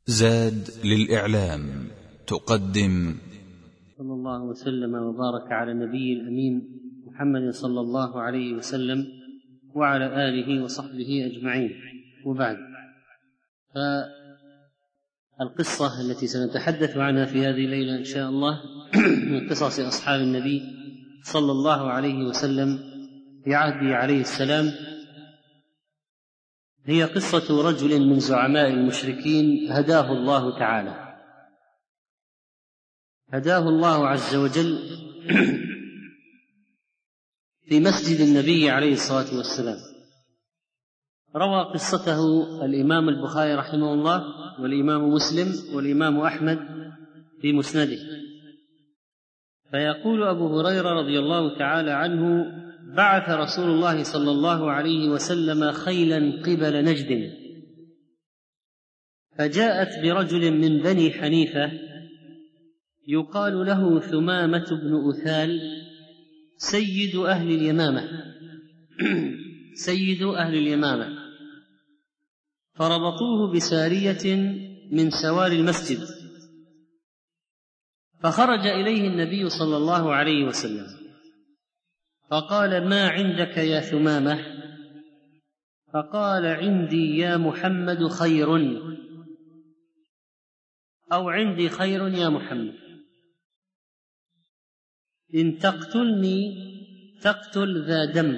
زاد للإعلام تقدم صلى الله وسلم وبارك على النبي الأمين محمد صلى الله عليه وسلم وعلى آله وصحبه أجمعين، وبعد. فالقصة التي سنتحدث عنها في هذه الليلة إن شاء الله من قصص أصحاب النبي صلى الله عليه وسلم في عهده عليه السلام، هي قصة رجل من زعماء المشركين هداه الله تعالى، هداه الله عز وجل في مسجد النبي عليه الصلاة والسلام. روى قصته الإمام البخاري رحمه الله والإمام مسلم والإمام أحمد في مسنده. فيقول أبو هريرة رضي الله تعالى عنه: بعث رسول الله صلى الله عليه وسلم خيلا قبل نجد، فجاءت برجل من بني حنيفة يقال له ثمامة بن أثال سيد أهل اليمامة سيد أهل اليمامة، فربطوه بسارية من سوار المسجد، فخرج إليه النبي صلى الله عليه وسلم فقال: ما عندك يا ثمامة؟ فقال: عندي يا محمد خير، أو عندي خير يا محمد، إن تقتلني تقتل ذا دم،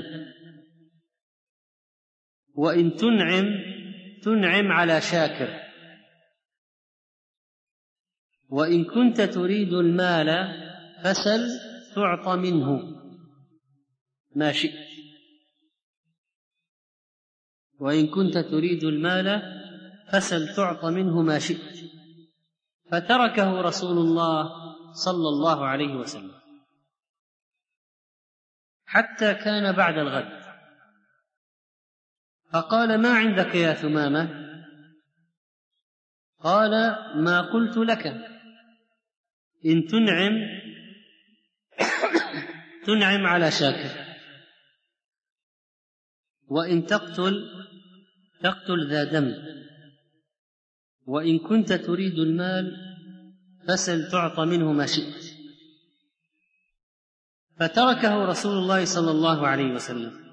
وإن تنعم على شاكر، وإن كنت تريد المال فسل تعطى منه ما شئت، وإن كنت تريد المال فسل تعطى منه ما شئت. فتركه رسول الله صلى الله عليه وسلم حتى كان بعد الغد، فقال: ما عندك يا ثمامة؟ قال: ما قلت لك، إن تنعم على شاكر، وإن تقتل ذا دم، وإن كنت تريد المال فسل تعطى منه ما شئت. فتركه رسول الله صلى الله عليه وسلم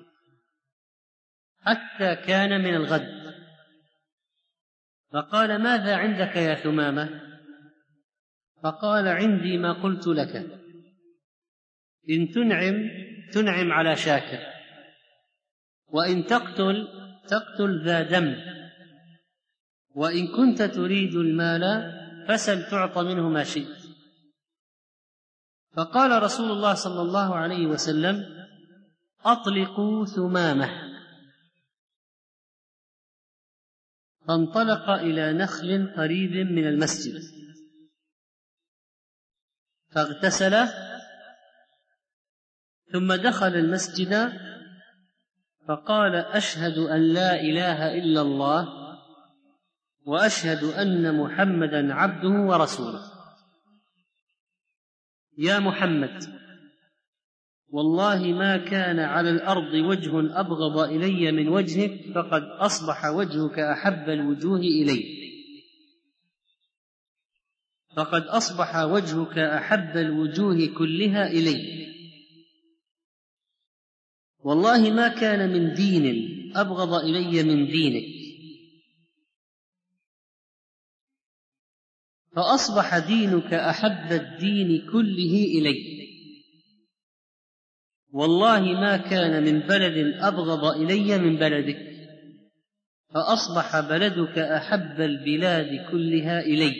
حتى كان من الغد، فقال: ماذا عندك يا ثمامة؟ فقال: عندي ما قلت لك، إن تنعم على شاكر، وإن تقتل ذا دم، وإن كنت تريد المال فسل تعطى منه ما شئت. فقال رسول الله صلى الله عليه وسلم: أطلقوا ثمامة. فانطلق إلى نخل قريب من المسجد فاغتسل، ثم دخل المسجد فقال: أشهد أن لا إله إلا الله، وأشهد أن محمدا عبده ورسوله. يا محمد، والله ما كان على الأرض وجه أبغض إلي من وجهك، فقد أصبح وجهك أحب الوجوه إلي، فقد أصبح وجهك أحب الوجوه كلها إلي، والله ما كان من دين أبغض إلي من دينك، فأصبح دينك أحب الدين كله إلي، والله ما كان من بلد أبغض إلي من بلدك، فأصبح بلدك أحب البلاد كلها إلي،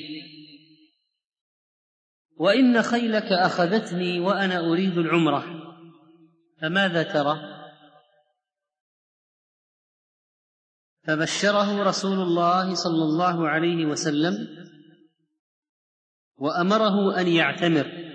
وإن خيلك أخذتني وأنا أريد العمرة، فماذا ترى؟ فبشره رسول الله صلى الله عليه وسلم وأمره أن يعتمر.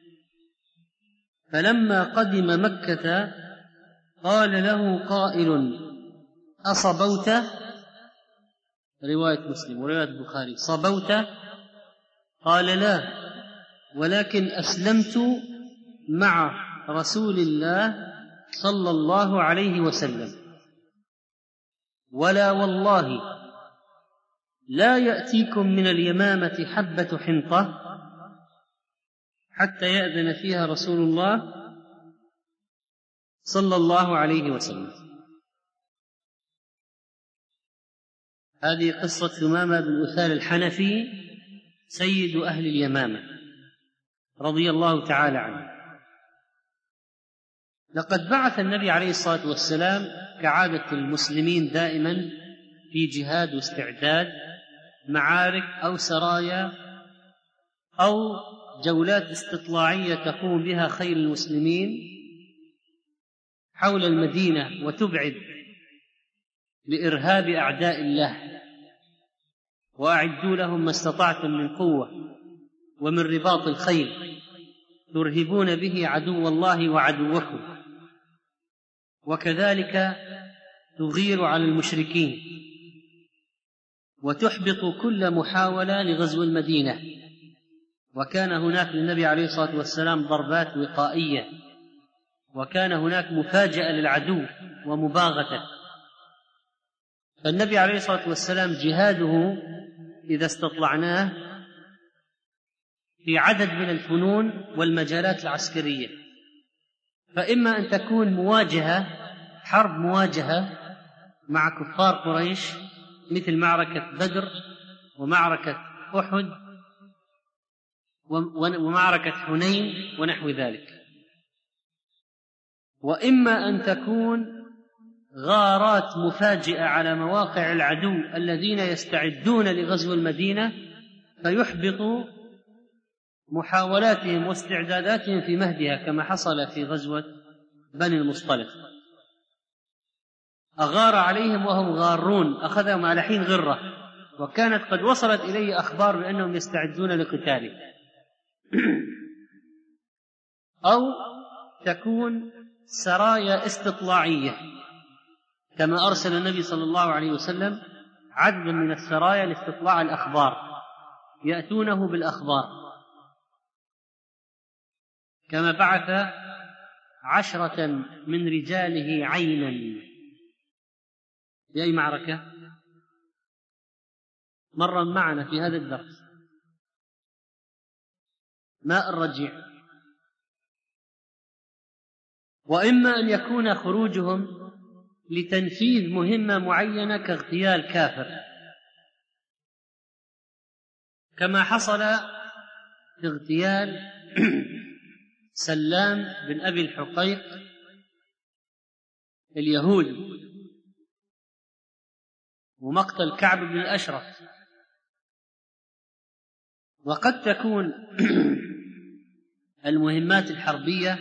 فلما قدم مكة قال له قائل: أصبوت؟ رواية مسلم ورواية البخاري: صبوت؟ قال: لا، ولكن أسلمت مع رسول الله صلى الله عليه وسلم، ولا والله لا يأتيكم من اليمامة حبة حنطة حتى يأذن فيها رسول الله صلى الله عليه وسلم. هذه قصة ثمامة بن أثال الحنفي سيد أهل اليمامة رضي الله تعالى عنه. لقد بعث النبي عليه الصلاة والسلام كعادة المسلمين دائما في جهاد واستعداد معارك أو سرايا أو جولات استطلاعية تقوم بها خير المسلمين حول المدينة وتبعد لإرهاب أعداء الله، وأعدوا لهم ما استطعتم من قوة ومن رباط الخيل ترهبون به عدو الله وعدوكم، وكذلك تغير على المشركين وتحبط كل محاولة لغزو المدينة. وكان هناك للنبي عليه الصلاة والسلام ضربات وقائية، وكان هناك مفاجأة للعدو ومباغتة. فالنبي عليه الصلاة والسلام جهاده إذا استطلعناه في عدد من الفنون والمجالات العسكرية، فإما أن تكون مواجهة، حرب مواجهة مع كفار قريش مثل معركة بدر ومعركة أحد ومعركة حنين ونحو ذلك، وإما أن تكون غارات مفاجئة على مواقع العدو الذين يستعدون لغزو المدينة فيحبط محاولاتهم واستعداداتهم في مهدها، كما حصل في غزوة بني المصطلق. أغار عليهم وهم غارون، أخذهم على حين غرة، وكانت قد وصلت إليه أخبار بأنهم يستعدون لقتاله. أو تكون سرايا استطلاعية، كما أرسل النبي صلى الله عليه وسلم عددا من السرايا لاستطلاع الأخبار، يأتونه بالأخبار، كما بعث 10 من رجاله عينا في أي معركة مر معنا في هذا الدرس، ماء الرجيع. وإما أن يكون خروجهم لتنفيذ مهمة معينة كاغتيال كافر، كما حصل في اغتيال سلام بن أبي الحقيق اليهودي ومقتل كعب بن الأشرف. وقد تكون المهمات الحربية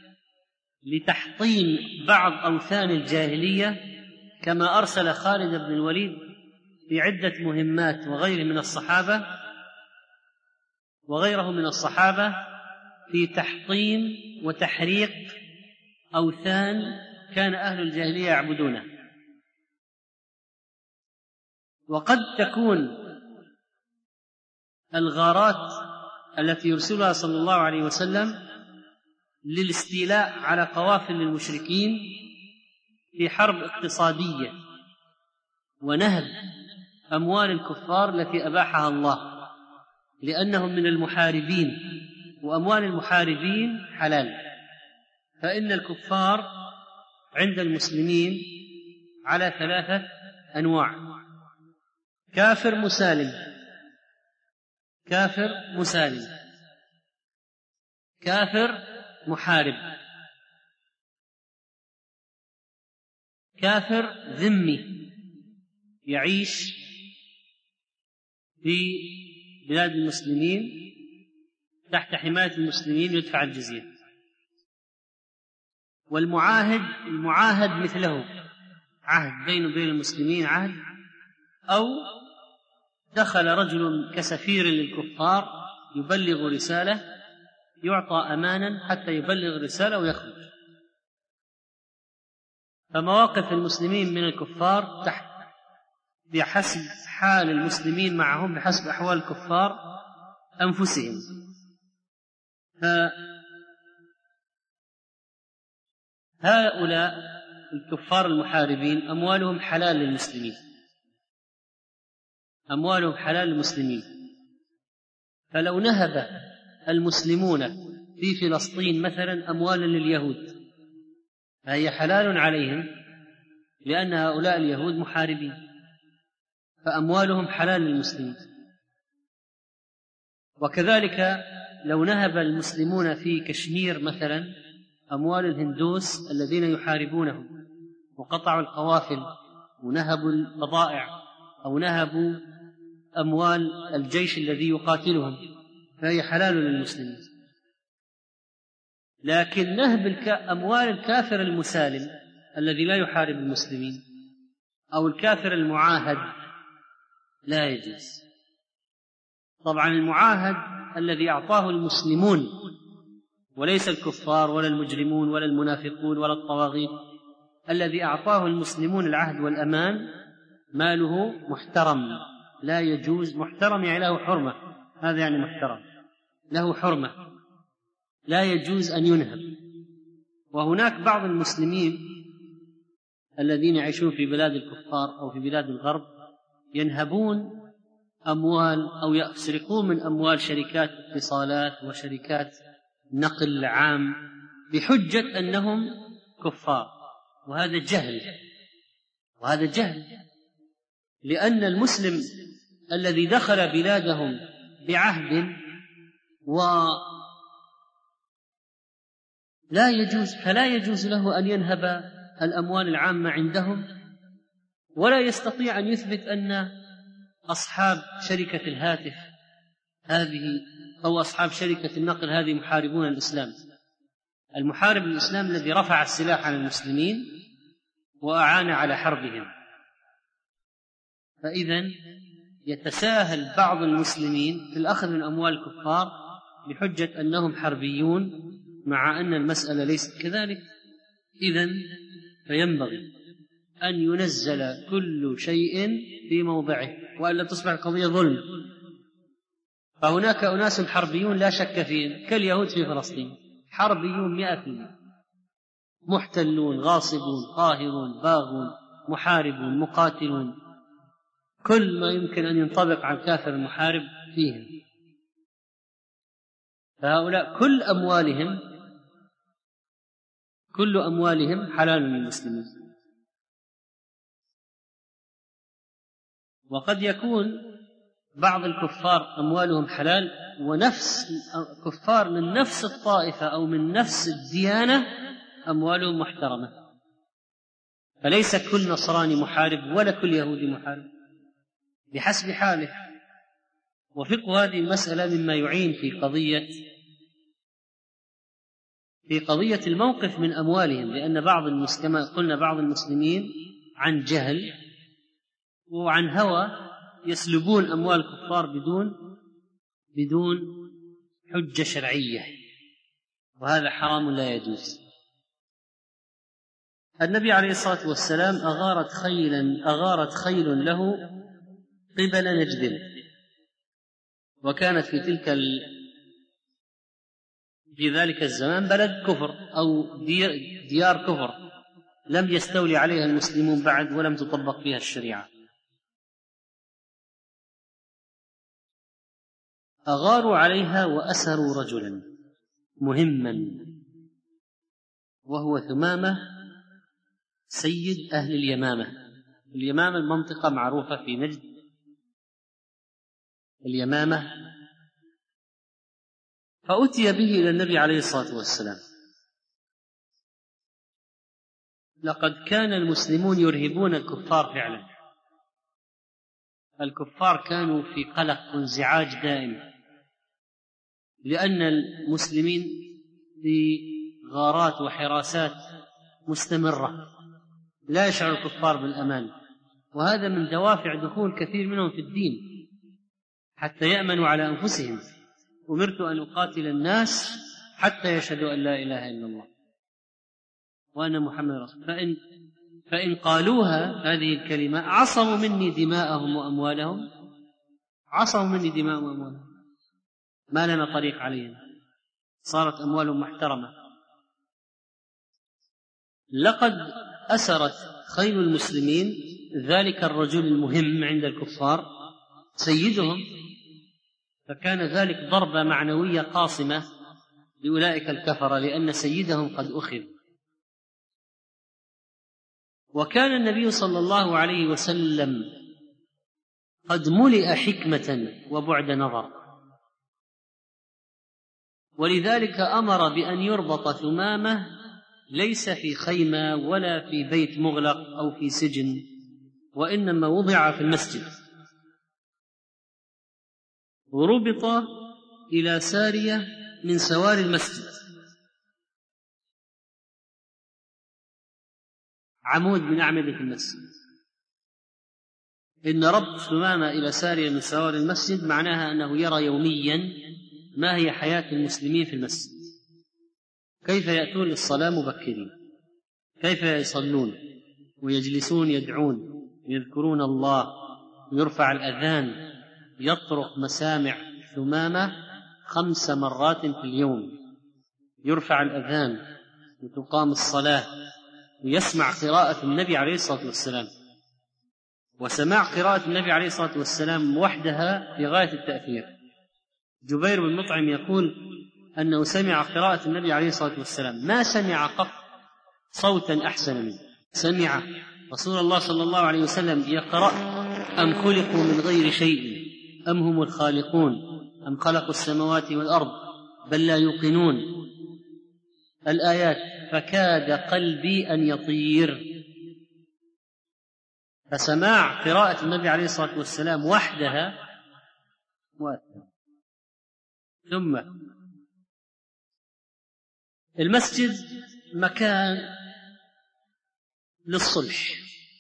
لتحطيم بعض أوثان الجاهلية، كما أرسل خالد بن الوليد في عدة مهمات وغيره من الصحابة في تحطيم وتحريق أوثان كان أهل الجاهلية يعبدونها. وقد تكون الغارات التي يرسلها صلى الله عليه وسلم للاستيلاء على قوافل المشركين في حرب اقتصادية ونهب أموال الكفار التي أباحها الله، لأنهم من المحاربين، وأموال المحاربين حلال. فإن الكفار عند المسلمين على 3 أنواع: كافر مسالم، كافر مسالم، كافر محارب، كافر ذمي يعيش في بلاد المسلمين تحت حماية المسلمين يدفع الجزية، المعاهد مثله، عهد بينه وبين المسلمين عهد، أو دخل رجل كسفير للكفار يبلغ رسالة، يعطى أمانا حتى يبلغ رسالة ويخرج. فمواقف المسلمين من الكفار بحسب حال المسلمين معهم بحسب أحوال الكفار أنفسهم. فهؤلاء الكفار المحاربين أموالهم حلال للمسلمين، أموالهم حلال المسلمين، فلو نهب المسلمون في فلسطين مثلا أموالا لليهود فهي حلال عليهم، لأن هؤلاء اليهود محاربين، فأموالهم حلال للمسلمين. وكذلك لو نهب المسلمون في كشمير مثلا أموال الهندوس الذين يحاربونهم وقطعوا القوافل ونهبوا البضائع أو نهبوا أموال الجيش الذي يقاتلهم، فهي حلال للمسلمين. لكن نهب أموال الكافر المسالم الذي لا يحارب المسلمين أو الكافر المعاهد لا يجوز. طبعا المعاهد الذي أعطاه المسلمون وليس الكفار ولا المجرمون ولا المنافقون ولا الطواغيت، الذي أعطاه المسلمون العهد والأمان ماله محترم لا يجوز. محترم يعني له حرمة، هذا يعني محترم له حرمة لا يجوز أن ينهب. وهناك بعض المسلمين الذين يعيشون في بلاد الكفار أو في بلاد الغرب ينهبون أموال أو يسرقون من أموال شركات اتصالات وشركات نقل عام بحجة أنهم كفار، وهذا جهل، لأن المسلم الذي دخل بلادهم بعهد فلا يجوز له أن ينهب الأموال العامة عندهم، ولا يستطيع أن يثبت أن أصحاب شركة الهاتف هذه أو أصحاب شركة النقل هذه محاربون الإسلام. المحارب الإسلام الذي رفع السلاح عن المسلمين وأعان على حربهم. فإذن يتساهل بعض المسلمين في الأخذ من أموال الكفار بحجة أنهم حربيون، مع أن المسألة ليست كذلك. إذن فينبغي أن ينزل كل شيء في موضعه، وألا تصبح القضية ظلم. فهناك أناس حربيون لا شك فيهم كاليهود في فلسطين، حربيون 100%، محتلون غاصبون قاهرون باغون محاربون مقاتلون، كل ما يمكن أن ينطبق على الكافر المحارب فيهم. فهؤلاء كل أموالهم حلال للمسلمين. وقد يكون بعض الكفار أموالهم حلال، ونفس كفار من نفس الطائفة أو من نفس الديانة أموالهم محترمة، فليس كل نصراني محارب ولا كل يهودي محارب، بحسب حاله. وفقه هذه المسألة مما يعين في قضية الموقف من أموالهم، لأن كما قلنا بعض المسلمين عن جهل وعن هوى يسلبون أموال الكفار بدون حجة شرعية، وهذا حرام لا يجوز. النبي عليه الصلاة والسلام أغارت خيل له قبل نجد، وكانت في ذلك الزمان بلد كفر أو ديار كفر لم يستولي عليها المسلمون بعد ولم تطبق فيها الشريعة. أغاروا عليها وأسروا رجلا مهما وهو ثمامة سيد أهل اليمامة. اليمامة المنطقة معروفة في نجد، اليمامة. فأتي به إلى النبي عليه الصلاة والسلام. لقد كان المسلمون يرهبون الكفار فعلا، الكفار كانوا في قلق وانزعاج دائم، لأن المسلمين في غارات وحراسات مستمرة، لا يشعر الكفار بالأمان، وهذا من دوافع دخول كثير منهم في الدين حتى يأمنوا على أنفسهم. أمرت أن أقاتل الناس حتى يشهدوا أن لا إله إلا الله وأن محمد رسول. فإن قالوها هذه الكلمة عصموا مني دماءهم وأموالهم، ما لنا طريق عليهم، صارت أموالهم محترمة. لقد أسرت خيل المسلمين ذلك الرجل المهم عند الكفار سيدهم، فكان ذلك ضربة معنوية قاصمة لأولئك الكفرة لأن سيدهم قد أخذ. وكان النبي صلى الله عليه وسلم قد ملئ حكمة وبعد نظر، ولذلك أمر بأن يربط ثمامة ليس في خيمة ولا في بيت مغلق أو في سجن، وإنما وضع في المسجد، وربط إلى سارية من سوار المسجد، عمود من أعمدة المسجد. إن ربط ثمامة إلى سارية من سوار المسجد معناها أنه يرى يوميا ما هي حياة المسلمين في المسجد، كيف يأتون للصلاة مبكرين، كيف يصلون ويجلسون يدعون يذكرون الله، ويرفع الأذان، يطرق مسامع ثمامة 5 مرات في اليوم، يرفع الأذان وتقام الصلاة، ويسمع قراءة النبي عليه الصلاة والسلام. وسماع قراءة النبي عليه الصلاة والسلام وحدها في غاية التأثير. جبير بن مطعم يقول أنه سمع قراءة النبي عليه الصلاة والسلام ما سمع قط صوتا أحسن منه. سمع رسول الله صلى الله عليه وسلم يقرأ: أم خلقوا من غير شيء أم هم الخالقون أم خلقوا السماوات والأرض بل لا يوقنون، الآيات، فكاد قلبي أن يطير. فسماع قراءة النبي عليه الصلاة والسلام وحدها مؤثر. ثم المسجد مكان للصلح،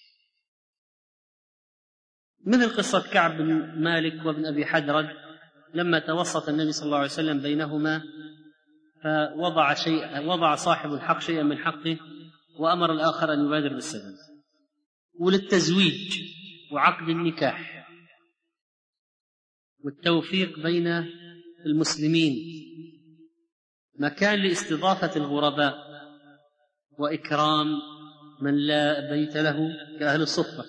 مثل قصة كعب بن مالك وابن أبي حدرد لما توسط النبي صلى الله عليه وسلم بينهما، فوضع صاحب الحق شيئا من حقه وأمر الآخر أن يبادر بالسلام. وللتزويج وعقد النكاح والتوفيق بين المسلمين، مكان لاستضافة الغرباء وإكرام من لا بيت له كأهل الصفة،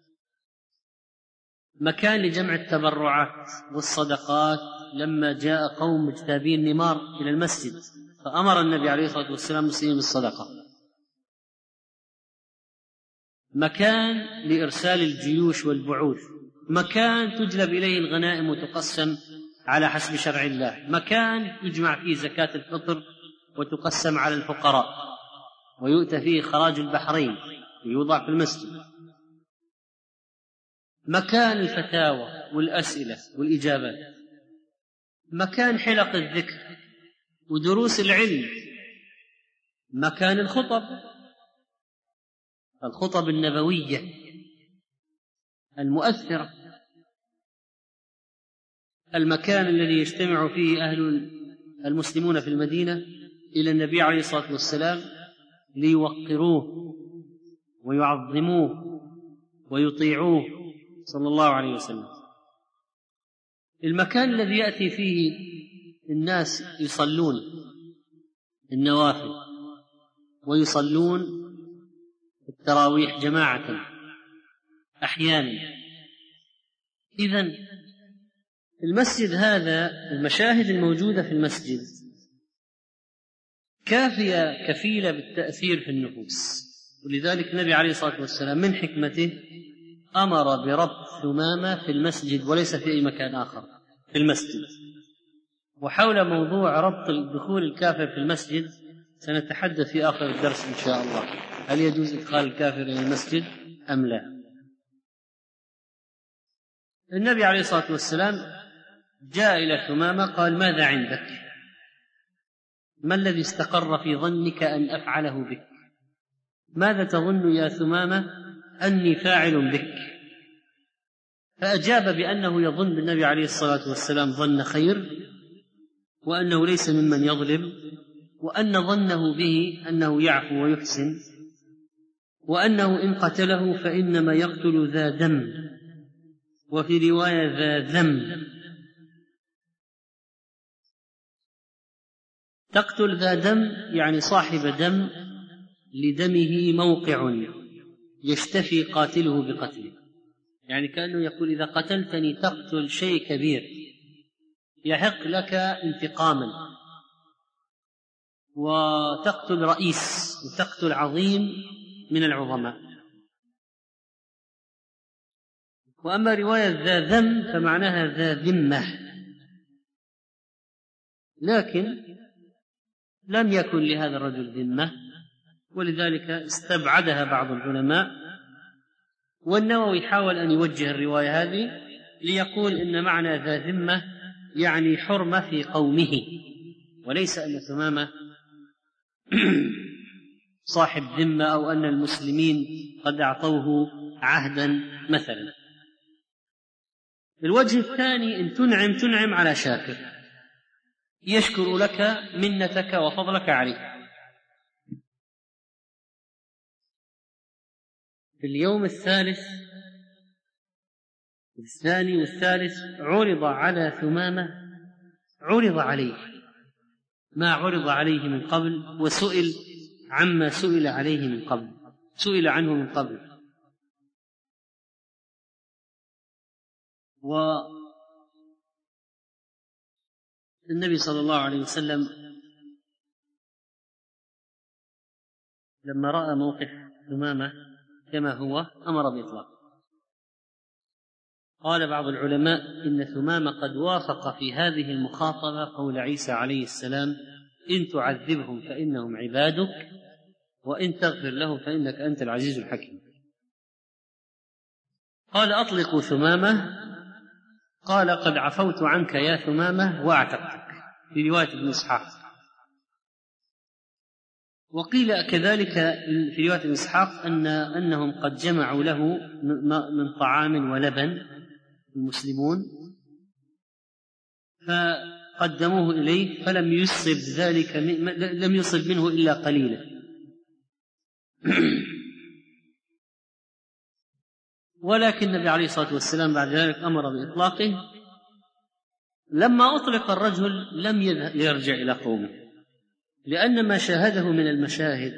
مكان لجمع التبرعات والصدقات لما جاء قوم مجتابين نمار إلى المسجد فأمر النبي عليه الصلاة والسلام المسلمين بالصدقة، مكان لإرسال الجيوش والبعوث، مكان تجلب إليه الغنائم وتقسم على حسب شرع الله، مكان يجمع فيه زكاة الفطر وتقسم على الفقراء، ويؤتى فيه خراج البحرين ويوضع في المسجد، مكان الفتاوى والأسئلة والإجابات، مكان حلق الذكر ودروس العلم، مكان الخطب النبوية المؤثرة، المكان الذي يجتمع فيه أهل المسلمون في المدينة إلى النبي عليه الصلاة والسلام ليوقروه ويعظموه ويطيعوه صلى الله عليه وسلم، المكان الذي يأتي فيه الناس يصلون النوافل ويصلون التراويح جماعة أحيانا. إذن المسجد هذا، المشاهد الموجودة في المسجد كافية كفيلة بالتأثير في النفوس، ولذلك النبي عليه الصلاة والسلام من حكمته أمر بربط ثمامة في المسجد وليس في أي مكان آخر في المسجد. وحول موضوع ربط دخول الكافر في المسجد سنتحدث في آخر الدرس إن شاء الله، هل يجوز إدخال الكافر إلى المسجد أم لا. النبي عليه الصلاة والسلام جاء إلى ثمامة قال: ماذا عندك؟ ما الذي استقر في ظنك أن أفعله بك؟ ماذا تظن يا ثمامة أني فاعل بك؟ فأجاب بأنه يظن بالنبي عليه الصلاة والسلام ظن خير، وأنه ليس ممن يظلم، وأن ظنه به أنه يعفو ويحسن، وأنه إن قتله فإنما يقتل ذا دم، وفي رواية ذا ذم. تقتل ذا دم يعني صاحب دم لدمه موقع يشتفي قاتله بقتله، يعني كأنه يقول إذا قتلتني تقتل شيء كبير يحق لك انتقاما، وتقتل رئيس وتقتل عظيم من العظماء. وأما رواية ذا ذم فمعناها ذا ذمة، لكن لم يكن لهذا الرجل ذمة، ولذلك استبعدها بعض العلماء. والنووي حاول أن يوجه الرواية هذه ليقول إن معنى ذا ذمة يعني حرمة في قومه، وليس أن ثمامة صاحب ذمة أو أن المسلمين قد أعطوه عهدا مثلا. الوجه الثاني إن تنعم على شاكر يشكر لك منتك وفضلك عليه. في اليوم الثالث الثاني والثالث عرض على ثمامة، عرض عليه ما عرض عليه من قبل، وسئل عما سئل عليه من قبل، سئل عنه من قبل. والنبي صلى الله عليه وسلم لما رأى موقف ثمامة كما هو أمر بإطلاقه. قال بعض العلماء إن ثمامة قد وافق في هذه المخاطبة قول عيسى عليه السلام: إن تعذبهم فإنهم عبادك وإن تغفر لهم فإنك أنت العزيز الحكيم. قال: أطلقوا ثمامة. قال: قد عفوت عنك يا ثمامة وأعتقتك، في رواية ابن إسحاق. وقيل كذلك في رواية ابن إسحاق أنهم قد جمعوا له من طعام ولبن المسلمون فقدموه إليه، فلم يصب ذلك، لم يصب منه إلا قليلا. ولكن النبي عليه الصلاة والسلام بعد ذلك أمر بإطلاقه. لما أطلق الرجل لم يرجع إلى قومه، لأن ما شاهده من المشاهد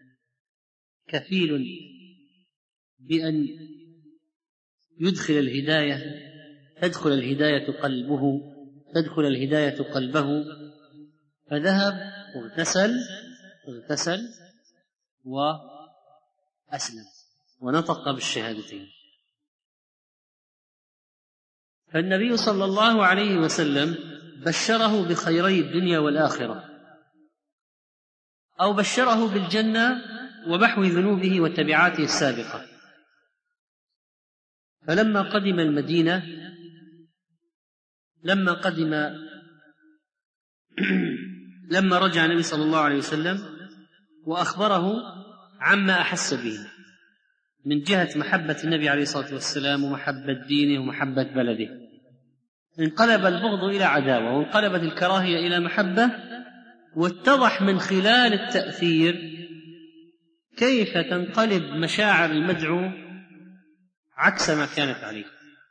كفيل بأن يدخل الهداية، تدخل الهداية قلبه، فذهب اغتسل وأسلم ونطق بالشهادتين. فالنبي صلى الله عليه وسلم بشره بخيري الدنيا والآخرة، أو بشره بالجنة ومحو ذنوبه وتبعاته السابقة. فلما قدم المدينة، لما رجع النبي صلى الله عليه وسلم وأخبره عما أحس به من جهة محبة النبي عليه الصلاة والسلام ومحبة دينه ومحبة بلده، انقلب البغض إلى عداوة، وانقلبت الكراهية إلى محبة. واتضح من خلال التأثير كيف تنقلب مشاعر المدعو عكس ما كانت عليه.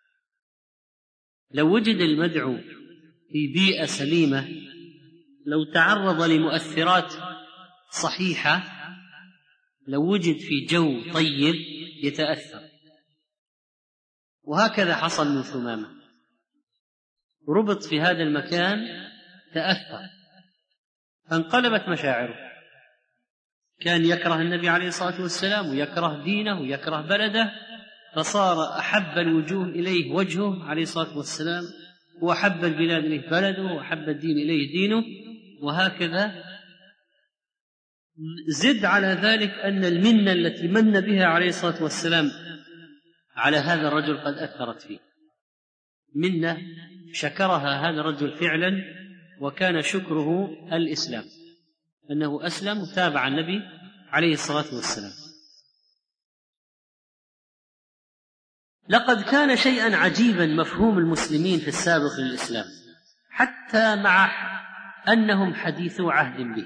لو وجد المدعو في بيئة سليمة، لو تعرض لمؤثرات صحيحة، لو وجد في جو طيب يتأثر. وهكذا حصل من ثمامة، ربط في هذا المكان، تأثر، فانقلبت مشاعره. كان يكره النبي عليه الصلاة والسلام ويكره دينه ويكره بلده، فصار أحب الوجوه إليه وجهه عليه الصلاة والسلام، وأحب البلاد إليه بلده، وأحب الدين إليه دينه، وهكذا. زد على ذلك أن المنة التي من بها عليه الصلاة والسلام على هذا الرجل قد أثرت فيه، منة شكرها هذا الرجل فعلا، وكان شكره الإسلام، أنه أسلم وتابع النبي عليه الصلاة والسلام. لقد كان شيئا عجيبا مفهوم المسلمين في السابق للإسلام، حتى مع أنهم حديثو عهد به.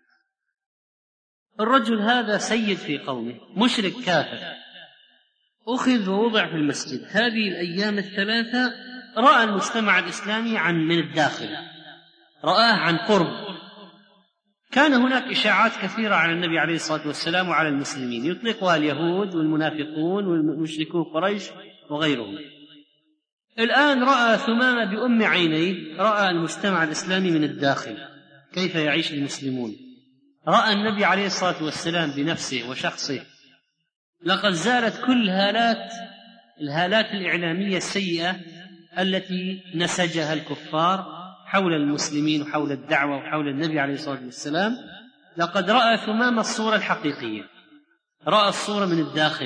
الرجل هذا سيد في قومه، مشرك كافر، أخذ ووضع في المسجد. هذه الأيام الثلاثة رأى المجتمع الإسلامي من الداخل، رآه عن قرب. كان هناك إشاعات كثيرة على النبي عليه الصلاة والسلام وعلى المسلمين، يطلقها اليهود والمنافقون والمشركون قريش وغيرهم. الآن رأى ثمامة بأم عينيه، رأى المجتمع الإسلامي من الداخل كيف يعيش المسلمون، رأى النبي عليه الصلاة والسلام بنفسه وشخصه. لقد زالت كل الهالات الإعلامية السيئة التي نسجها الكفار حول المسلمين وحول الدعوة وحول النبي عليه الصلاة والسلام. لقد رأى ثمامة الصورة الحقيقية، رأى الصورة من الداخل.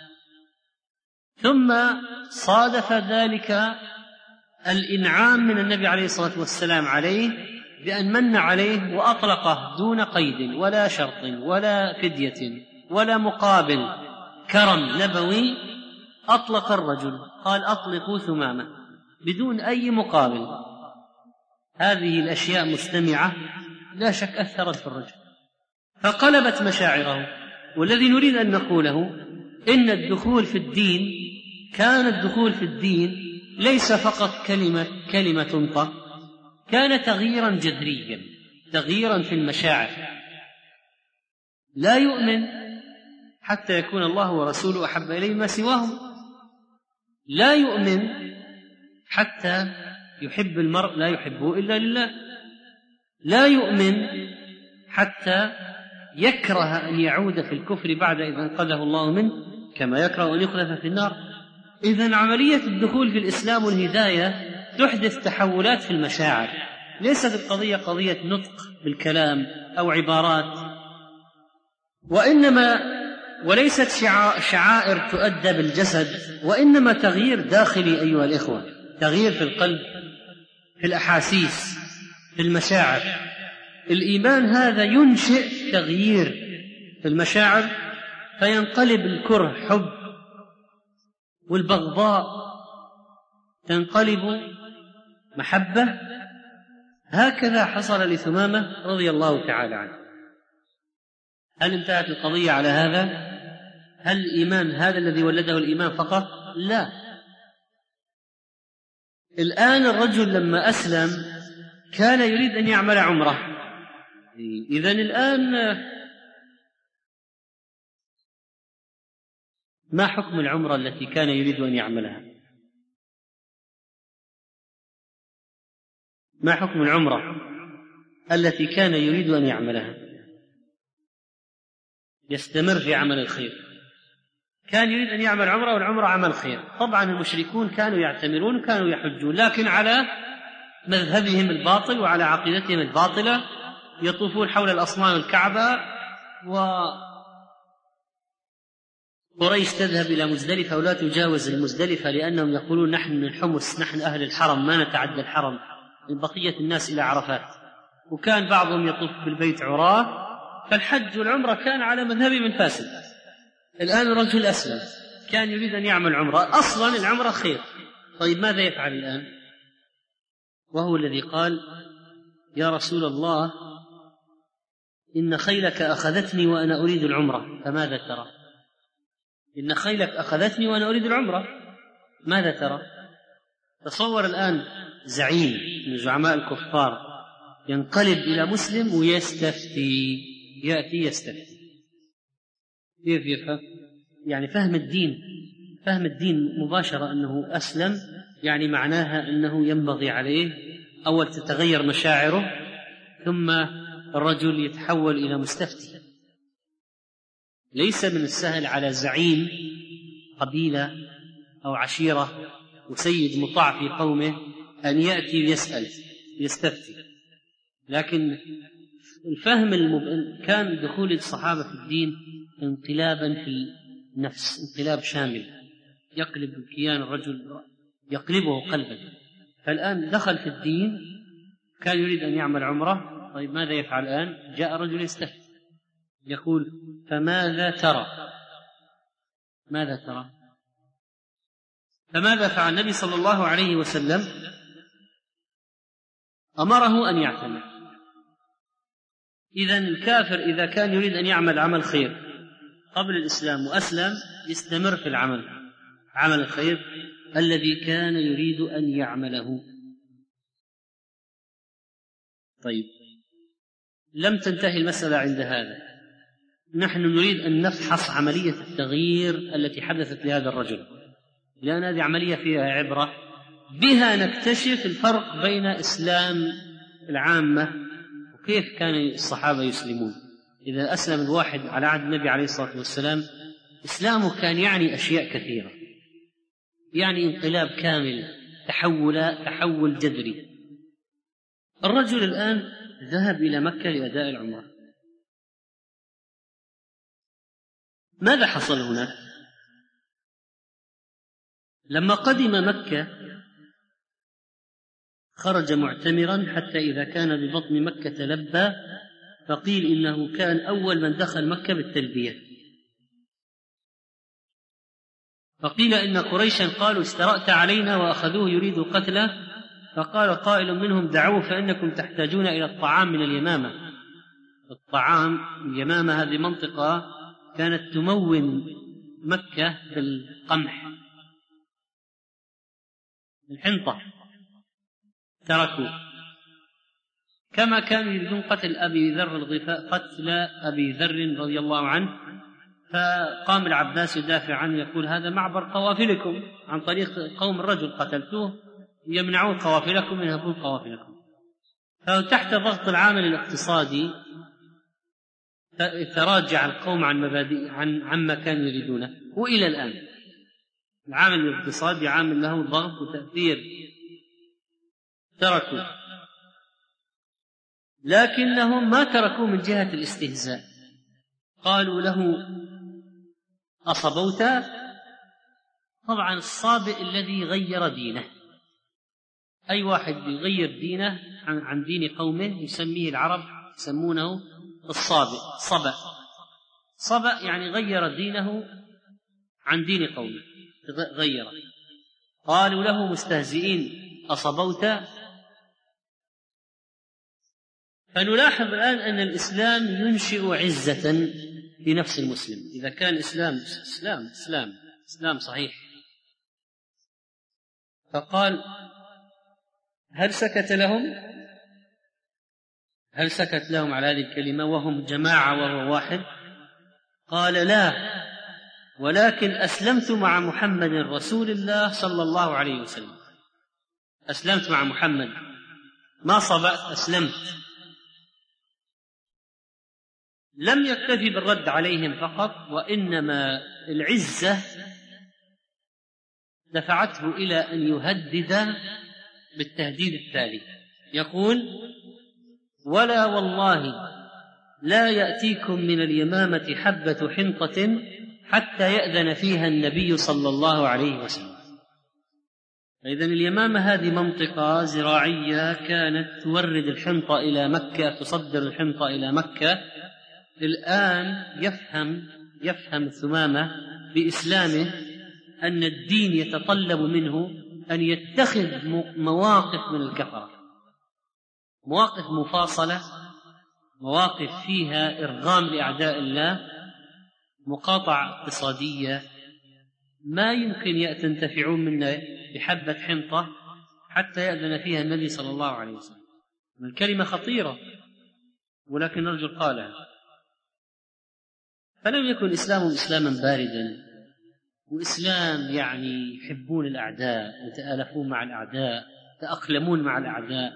ثم صادف ذلك الإنعام من النبي عليه الصلاة والسلام عليه بأن من عليه وأطلقه دون قيد ولا شرط ولا فدية ولا مقابل، كرم نبوي. أطلق الرجل، قال أطلقوا ثمامة بدون أي مقابل. هذه الأشياء مجتمعة لا شك أثرت في الرجل فقلبت مشاعره. والذي نريد أن نقوله إن الدخول في الدين، كان الدخول في الدين ليس فقط كلمة تنطق، كان تغييرا جذريا، تغييرا في المشاعر. لا يؤمن حتى يكون الله ورسوله أحب إليه ما سواهم، لا يؤمن حتى يحب المرء لا يحبه إلا لله، لا يؤمن حتى يكره أن يعود في الكفر بعد إذ أنقذه الله منه، كما يكره أن يقذف في النار. إذن عملية الدخول في الإسلام والهداية تحدث تحولات في المشاعر، ليست القضية قضية نطق بالكلام أو عبارات، وليست شعائر تؤدى بالجسد، وإنما تغيير داخلي أيها الإخوة، تغيير في القلب، في الأحاسيس، في المشاعر. الإيمان هذا ينشئ تغيير في المشاعر، فينقلب الكره حب، والبغضاء تنقلب محبة. هكذا حصل لثمامة رضي الله تعالى عنه. هل انتهت القضية على هذا؟ هل الإيمان هذا الذي ولده الإيمان فقط؟ لا. الآن الرجل لما أسلم كان يريد أن يعمل عمرة. إذن الآن ما حكم العمرة التي كان يريد أن يعملها؟ ما حكم العمرة التي كان يريد أن يعملها؟ يستمر في عمل الخير. كان يريد أن يعمل عمرة، والعمرة عمل خير. طبعا المشركون كانوا يعتمرون، كانوا يحجون، لكن على مذهبهم الباطل وعلى عقيدتهم الباطلة، يطوفون حول الأصنام الكعبة. وقريش تذهب إلى مزدلفة ولا تجاوز المزدلفة، لأنهم يقولون نحن من الحمص، نحن أهل الحرم، ما نتعدى الحرم، من بقية الناس إلى عرفات. وكان بعضهم يطوف بالبيت عراه، فالحج والعمرة كان على مذهبهم الفاسد. الآن الرجل أسلم، كان يريد أن يعمل عمرة، أصلا العمرة خير. طيب ماذا يفعل الآن؟ وهو الذي قال يا رسول الله إن خيلك أخذتني وأنا أريد العمرة، فماذا ترى؟ إن خيلك أخذتني وأنا أريد العمرة، ماذا ترى؟ تصور الآن زعيم من زعماء الكفار ينقلب إلى مسلم ويستفتي، يأتي يستفتي. كيف يفهم؟ يعني فهم الدين مباشرة، أنه أسلم، يعني معناها أنه ينبغي عليه أول تتغير مشاعره، ثم الرجل يتحول إلى مستفتي. ليس من السهل على زعيم قبيلة أو عشيرة وسيد مطاع في قومه أن يأتي ويسأل يستفتي. لكن الفهم كان دخول الصحابة في الدين انقلابا في النفس، انقلاب شامل يقلب الكيان، الرجل يقلبه قلبا. فالآن دخل في الدين، كان يريد أن يعمل عمرة. طيب ماذا يفعل الآن؟ جاء رجل يستفتي يقول فماذا ترى؟ ماذا ترى؟ فماذا فعل النبي صلى الله عليه وسلم؟ أمره أن يعتمر. إذن الكافر إذا كان يريد أن يعمل عمل خير قبل الإسلام وأسلم، يستمر في عمل الخير الذي كان يريد أن يعمله. طيب لم تنتهي المسألة عند هذا، نحن نريد أن نفحص عملية التغيير التي حدثت لهذا الرجل. لأن هذه عملية فيها عبرة، بها نكتشف الفرق بين إسلام العامة وكيف كان الصحابة يسلمون. إذا أسلم الواحد على عهد النبي عليه الصلاة والسلام إسلامه كان يعني أشياء كثيرة، يعني انقلاب كامل، تحول جذري. الرجل الآن ذهب إلى مكة لأداء العمرة، ماذا حصل هناك؟ لما قدم مكة خرج معتمرا حتى إذا كان ببطن مكة لبى، فقيل إنه كان أول من دخل مكة بالتلبية. فقيل إن قريشا قالوا استرأت علينا وأخذوه يريد قتله، فقال قائل منهم دعوه فإنكم تحتاجون إلى الطعام من اليمامة. الطعام اليمامة هذه منطقة كانت تمون مكة بالقمح، الحنطة، تركوا. كما كانوا يريدون قتل أبي ذر رضي الله عنه، فقام العباس يدافع عنه يقول هذا معبر قوافلكم، عن طريق قوم الرجل قتلتوه يمنعون قوافلكم من هبوط قوافلكم. فتحت ضغط العامل الاقتصادي تراجع القوم عما كانوا يريدونه، وإلى الآن العامل الاقتصادي عامل له ضغط وتأثير، تركوا. لكنهم ما تركوا من جهة الاستهزاء، قالوا له أصبوت. طبعا الصابئ الذي غير دينه، أي واحد يغير دينه عن دين قومه يسميه العرب يسمونه الصابئ. صبأ يعني غير دينه عن دين قومه، غيره. قالوا له مستهزئين أصبوت. فنلاحظ الآن أن الإسلام ينشئ عزة في نفس المسلم. إذا كان إسلام صحيح. فقال هل سكت لهم على هذه الكلمة وهم جماعة وهو واحد؟ قال لا، ولكن أسلمت مع محمد رسول الله صلى الله عليه وسلم. أسلمت مع محمد، ما صبأت، أسلمت. لم يكتفي بالرد عليهم فقط، وإنما العزة دفعته إلى أن يهدد بالتهديد التالي، يقول ولا والله لا يأتيكم من اليمامة حبة حنطة حتى يأذن فيها النبي صلى الله عليه وسلم. فإذن اليمامة هذه منطقة زراعية كانت تورد الحنطة إلى مكة، تصدر الحنطة إلى مكة. الآن يفهم ثمامة بإسلامه أن الدين يتطلب منه أن يتخذ مواقف من الكفرة، مواقف مفاصلة، مواقف فيها إرغام لأعداء الله، مقاطعة اقتصادية. ما يمكن تنتفعون منا بحبة حنطة حتى يأذن فيها النبي صلى الله عليه وسلم. الكلمة خطيرة، ولكن الرجل قالها. فلم يكن إسلامهم إسلاما باردا، وإسلام يعني يحبون الأعداء، يتآلفون مع الأعداء، يتأقلمون مع الأعداء،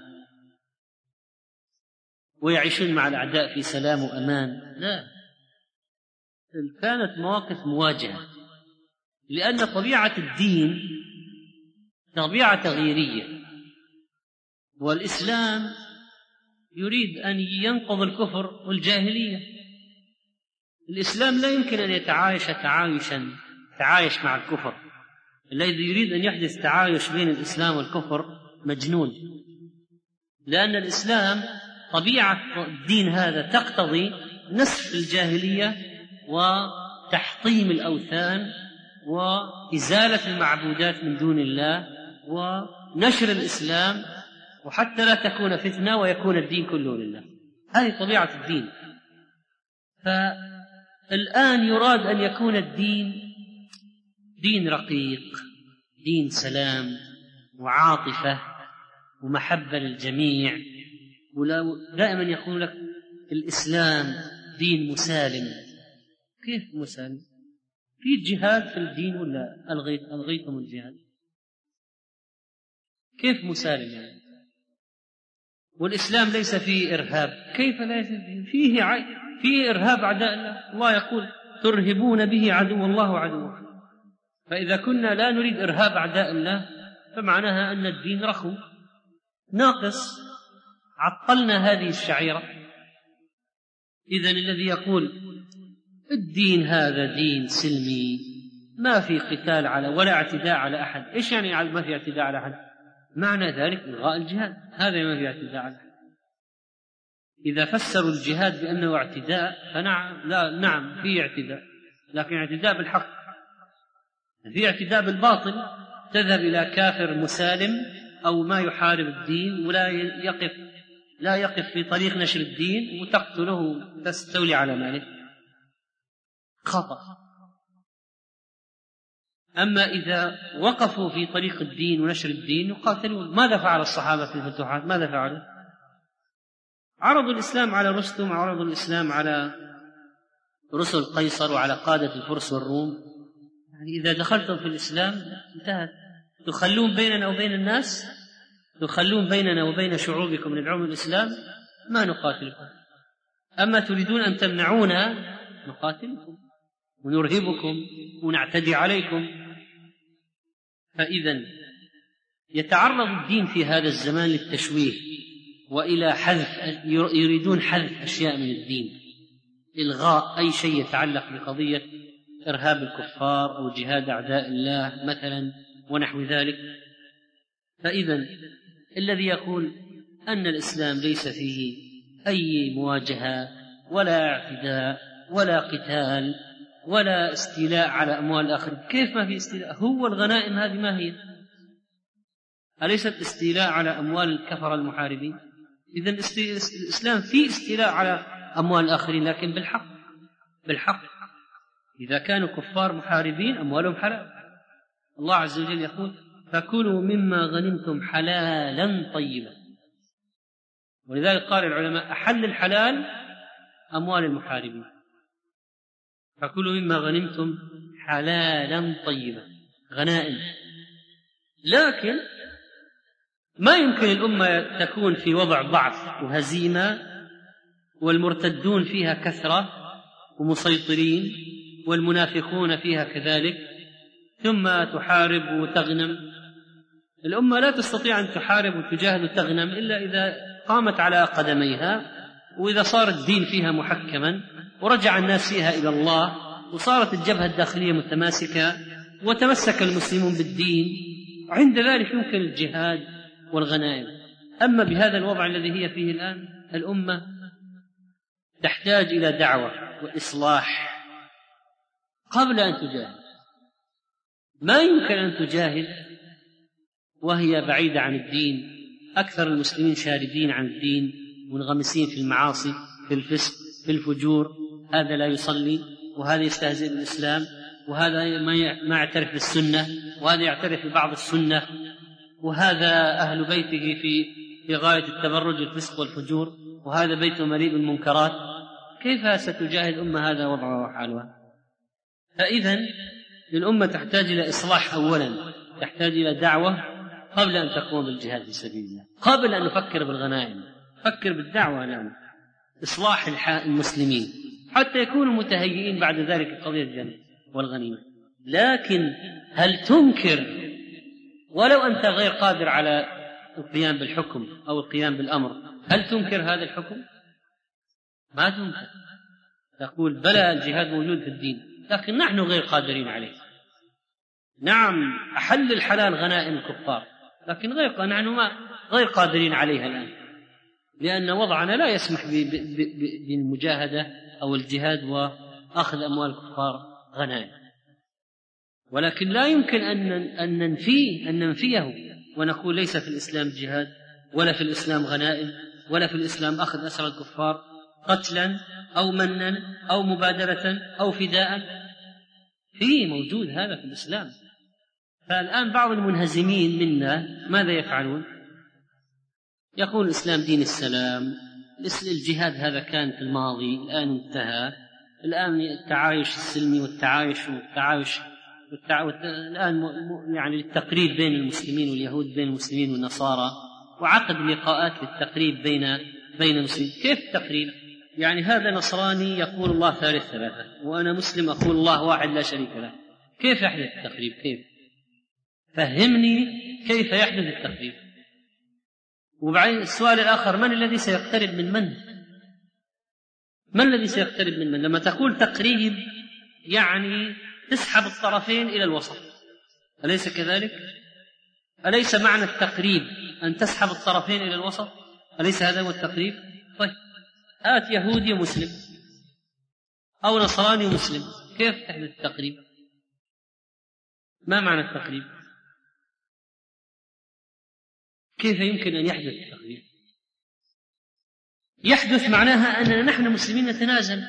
ويعيشون مع الأعداء في سلام وأمان. لا، كانت مواقف مواجهة، لأن طبيعة الدين طبيعة تغييرية، والإسلام يريد أن ينقض الكفر والجاهلية. الإسلام لا يمكن أن يتعايش مع الكفر. الذي يريد أن يحدث تعايش بين الإسلام والكفر مجنون، لأن الإسلام طبيعة الدين هذا تقتضي نسف الجاهلية وتحطيم الأوثان وإزالة المعبودات من دون الله ونشر الإسلام، وحتى لا تكون فتنة ويكون الدين كله لله. هذه طبيعة الدين. فالآن يراد أن يكون الدين دين رقيق، دين سلام وعاطفة ومحبة للجميع. ودائما يقول لك الإسلام دين مسالم. كيف مسالم؟ في جهاد في الدين ولا ألغيتم الجهاد؟ كيف مسالم يعني؟ والإسلام ليس فيه إرهاب، كيف لا فيه إرهاب أعداء الله. الله يقول ترهبون به عدو الله وعدوكم. فإذا كنا لا نريد إرهاب أعداء الله فمعناها أن الدين رخو ناقص، عطلنا هذه الشعيرة. إذن الذي يقول الدين هذا دين سلمي ما في قتال على ولا اعتداء على أحد، إيش يعني ما في اعتداء على أحد؟ معنى ذلك إلغاء الجهاد، هذا ما في اعتداء على أحد. إذا فسروا الجهاد بأنه اعتداء فنعم، لا نعم في اعتداء، لكن اعتداء بالحق. في اعتداء بالباطل، تذهب إلى كافر مسالم أو ما يحارب الدين ولا يقف في طريق نشر الدين وتقتله تستولي على ماله، خطأ. أما إذا وقفوا في طريق الدين ونشر الدين يقاتلون. ماذا فعل الصحابة في الفتوحات؟ ماذا فعلوا؟ عرضوا الإسلام على رستم، عرضوا الإسلام على رسل قيصر وعلى قادة الفرس والروم. يعني إذا دخلتم في الإسلام انتهت. تخلون بيننا وبين الناس، تخلون بيننا وبين شعوبكم للعلم الإسلام، ما نقاتلكم. أما تريدون أن تمنعونا نقاتلكم ونرهبكم ونعتدي عليكم. فإذا يتعرض الدين في هذا الزمان للتشويه وإلى حذف، يريدون حذف أشياء من الدين، إلغاء أي شيء يتعلق بقضية إرهاب الكفار أو جهاد أعداء الله مثلا ونحو ذلك. فإذا الذي يقول أن الإسلام ليس فيه أي مواجهة ولا اعتداء ولا قتال ولا استيلاء على أموال الآخرين، كيف ما في استيلاء؟ هو الغنائم هذه ما هي؟ أليست استيلاء على أموال الكفر المحاربين؟ إذن الإسلام فيه استيلاء على أموال الآخرين لكن بالحق. إذا كانوا كفار محاربين أموالهم حلال. الله عز وجل يقول فكلوا مما غنمتم حلالا طيبا. ولذلك قال العلماء أحل الحلال أموال المحاربين، فكلوا مما غنمتم حلالا طيبا، غنائم. لكن ما يمكن الأمة تكون في وضع ضعف وهزيمة والمرتدون فيها كثرة ومسيطرين والمنافقون فيها كذلك ثم تحارب وتغنم. الأمة لا تستطيع أن تحارب وتجاهد وتغنم إلا إذا قامت على قدميها، وإذا صار الدين فيها محكما ورجع الناس فيها إلى الله وصارت الجبهة الداخلية متماسكة وتمسك المسلمون بالدين، عند ذلك يمكن الجهاد والغنائم. أما بهذا الوضع الذي هي فيه الآن الأمة تحتاج إلى دعوة وإصلاح قبل أن تجاهد. ما يمكن أن تجاهد وهي بعيدة عن الدين، أكثر المسلمين شاردين عن الدين منغمسين في المعاصي، في الفسق، في الفجور. هذا لا يصلي، وهذا يستهزئ بالإسلام، وهذا ما يعترف بالسنة، وهذا يعترف ببعض السنة، وهذا أهل بيته في غاية التبرج والفسق والفجور، وهذا بيته مليء بالمنكرات. كيف ستجاهد أمة هذا وضعها وحالها؟ فإذن الأمة تحتاج إلى إصلاح أولا، تحتاج إلى دعوة قبل أن تقوم بالجهاد في سبيل الله، قبل أن نفكر بالغنائم. فكر بالدعوة الآن، إصلاح المسلمين حتى يكونوا متهيئين بعد ذلك قضية الجنة والغنيمة. لكن هل تنكر ولو أنت غير قادر على القيام بالحكم أو القيام بالأمر؟ هل تنكر هذا الحكم؟ ما تنكر، تقول بلى الجهاد موجود في الدين لكن نحن غير قادرين عليه. نعم أحل الحلال غنائم الكفار لكن نحن غير قادرين عليها الآن، لأن وضعنا لا يسمح بالمجاهدة أو الجهاد وأخذ أموال الكفار غنائم. ولكن لا يمكن أن ننفيه ونقول ليس في الإسلام جهاد ولا في الإسلام غنائم ولا في الإسلام أخذ أسر الكفار قتلا أو منا أو مبادرة أو فداء. فيه موجود هذا في الإسلام. فالآن بعض المنهزمين منا ماذا يفعلون؟ يقول الإسلام دين السلام، الجهاد هذا كان في الماضي الآن انتهى، الآن التعايش السلمي والتعايش الآن يعني للتقريب بين المسلمين واليهود، بين المسلمين والنصارى، وعقد لقاءات للتقريب بين المسلمين. كيف التقريب؟ يعني هذا نصراني يقول الله ثالث ثلاثة، وأنا مسلم أقول الله واحد لا شريك له. كيف يحدث التقريب؟ كيف؟ فهمني كيف يحدث التقريب. وبعدين السؤال الآخر: من الذي سيقترب من من؟ من الذي سيقترب من من؟ لما تقول تقريب يعني تسحب الطرفين إلى الوسط، أليس كذلك؟ أليس معنى التقريب أن تسحب الطرفين إلى الوسط؟ أليس هذا هو التقريب؟ طيب، هات يهودي مسلم أو نصراني مسلم، كيف تحدث التقريب؟ ما معنى التقريب؟ كيف يمكن أن يحدث التقريب؟ يحدث معناها أننا نحن مسلمين نتنازل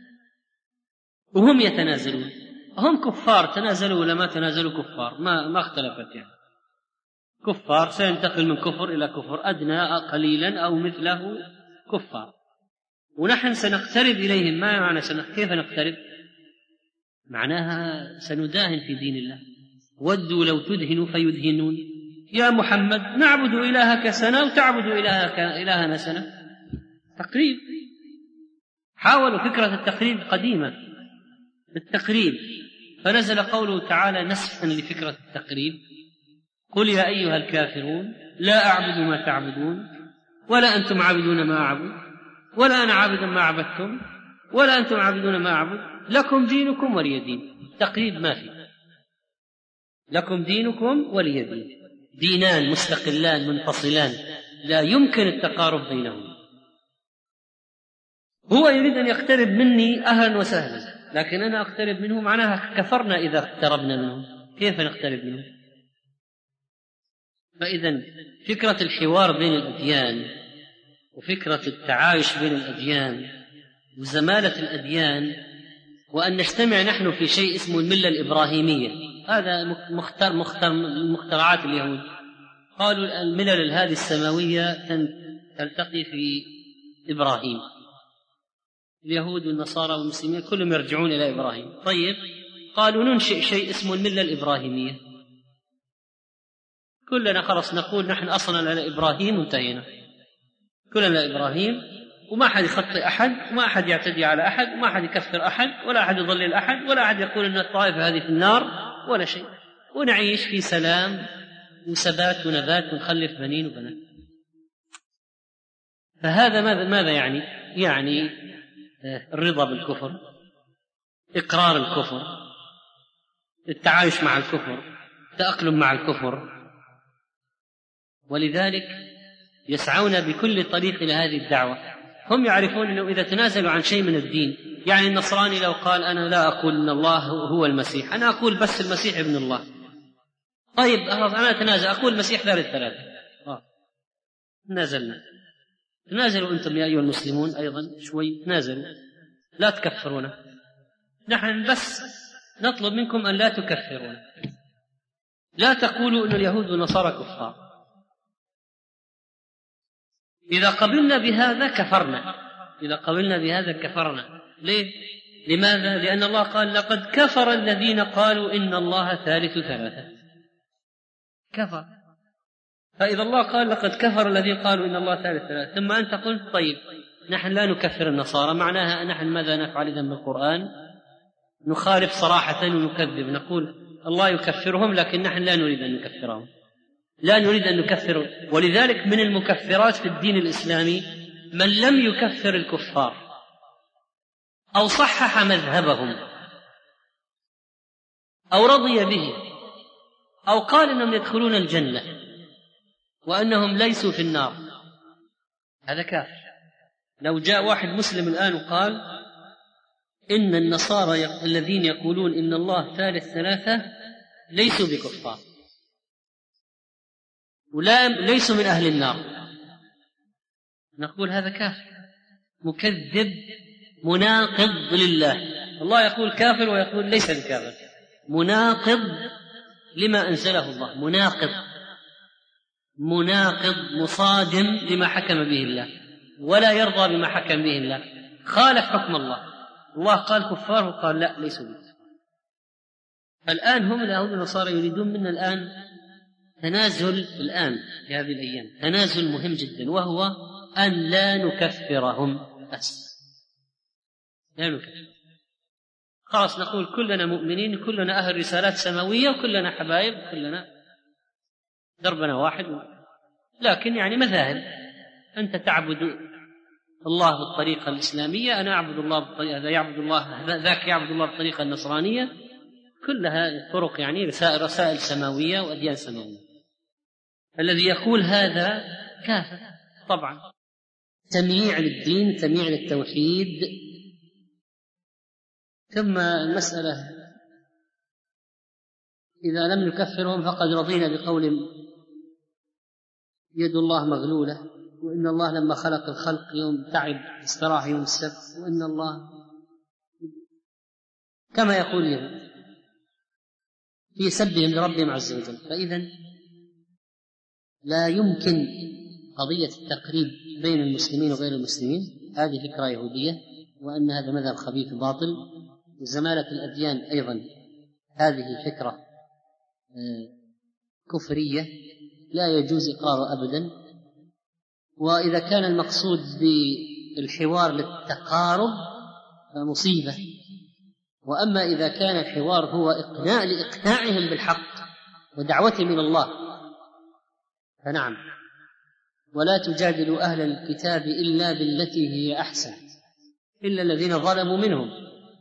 وهم يتنازلون. هم كفار، تنازلوا ولا ما تنازلوا كفار، ما اختلفت، يعني كفار، سينتقل من كفر إلى كفر، أدنى قليلا أو مثله كفار، ونحن سنقترب إليهم. ما معنى كيف نقترب؟ معناها سنداهن في دين الله. ودوا لو تدهنوا فيدهنون. يا محمد نعبد إلهك سنة وتعبد إلهنا سنة. تقريب. حاولوا فكرة التقريب قديمة، التقريب، فنزل قوله تعالى نسفا لفكرة التقريب: قل يا أيها الكافرون لا أعبد ما تعبدون ولا أنتم عابدون ما أعبد ولا أنا عابد ما عبدتم ولا أنتم عابدون ما أعبد لكم دينكم ولي دين. تقريب ما في، لكم دينكم ولي دين، دينان مستقلان منفصلان لا يمكن التقارب بينهم. هو يريد أن يقترب مني أهلا وسهلا، لكن أنا أقترب منه معناها كفرنا إذا اقتربنا منه. كيف نقترب منه؟ فإذا فكرة الحوار بين الأديان وفكرة التعايش بين الأديان وزمالة الأديان، وأن نجتمع نحن في شيء اسمه الملة الإبراهيمية، هذا مخترعات اليهود. قالوا الملل هذه السماوية تلتقي في إبراهيم. اليهود والنصارى والمسلمين كلهم يرجعون إلى إبراهيم. طيب، قالوا ننشئ شيء اسمه الملة الإبراهيمية، كلنا خلص نقول نحن أصلا على إبراهيم وانتهينا، كلنا إبراهيم، وما أحد يخطئ أحد، وما أحد يعتدي على أحد، وما أحد يكفر أحد، ولا أحد يضلل أحد، ولا أحد يقول أن الطائفة هذه في النار ولا شيء، ونعيش في سلام وثبات ونبات ونخلف بنين وبنات. فهذا ماذا يعني؟ يعني الرضا بالكفر، إقرار الكفر، التعايش مع الكفر، التأقلم مع الكفر. ولذلك يسعون بكل طريق إلى هذه الدعوة. هم يعرفون أنه إذا تنازلوا عن شيء من الدين، يعني النصراني لو قال أنا لا أقول أن الله هو المسيح، أنا أقول بس المسيح ابن الله، طيب أنا أتنازل أقول المسيح ثالث ثلاثة، نازلنا. تنازلوا أنتم يا أيها المسلمون أيضا شوي، تنازلوا، لا تكفرونا، نحن بس نطلب منكم أن لا تكفرونا، لا تقولوا أن اليهود والنصارى كفار. إذا قبلنا بهذا كفرنا، إذا قبلنا بهذا كفرنا. ليه؟ لماذا؟ لأن الله قال لقد كفر الذين قالوا إن الله ثالث ثلاثة، كفر. فإذا الله قال لقد كفر الذين قالوا إن الله ثالث ثلاثة، ثم أنت قلت طيب نحن لا نكفر النصارى، معناها نحن ماذا نفعل إذن بالقرآن؟ نخالف صراحة ونكذب، نقول الله يكفرهم لكن نحن لا نريد أن نكفرهم، لا نريد أن نكفر. ولذلك من المكفرات في الدين الإسلامي من لم يكفر الكفار أو صحح مذهبهم أو رضي به أو قال أنهم يدخلون الجنة وأنهم ليسوا في النار، هذا كافر. لو جاء واحد مسلم الآن وقال إن النصارى الذين يقولون إن الله ثالث ثلاثة ليسوا بكفار ليسوا من أهل النار، نقول هذا كافر مكذب مناقض لله. الله يقول كافر ويقول ليس بكافر، مناقض لما أنزله الله، مناقض مصادم لما حكم به الله، ولا يرضى بما حكم به الله، خالف حكم الله. الله قال كفار وقال لا ليسوا بكفار. الآن هم اليهود والنصارى يريدون منا الآن تنازل، الآن في هذه الأيام تنازل مهم جدا، وهو أن لا نكفرهم بس، لا نكفر. خلاص نقول كلنا مؤمنين، كلنا أهل رسالات سماوية، وكلنا حبايب، كلنا دربنا واحد. لكن يعني مذاهب، أنت تعبد الله بالطريقة الإسلامية، أنا أعبد الله بالطريقة، هذا يعبد الله، ذاك يعبد الله بالطريقة النصرانية، كلها طرق يعني رسائل سماوية وأديان سماوية. الذي يقول هذا كافر طبعا، تمييع للدين، تمييع للتوحيد. ثم المسألة إذا لم نكفرهم فقد رضينا بقول يد الله مغلولة، وإن الله لما خلق الخلق يوم تعب استراح يوم السبت، وإن الله كما يقول اليهود في سبهم لربهم عز وجل. فإذا لا يمكن قضية التقريب بين المسلمين وغير المسلمين، هذه فكرة يهودية، وأن هذا مذهب خبيث باطل. وزمالة الأديان أيضا هذه فكرة كفرية لا يجوز إقراره أبدا. وإذا كان المقصود بالحوار للتقارب فمصيبة، وأما إذا كان الحوار هو لإقناعهم بالحق ودعوتهم إلى الله فنعم. ولا تجادلوا أهل الكتاب إلا بالتي هي أحسن إلا الذين ظلموا منهم.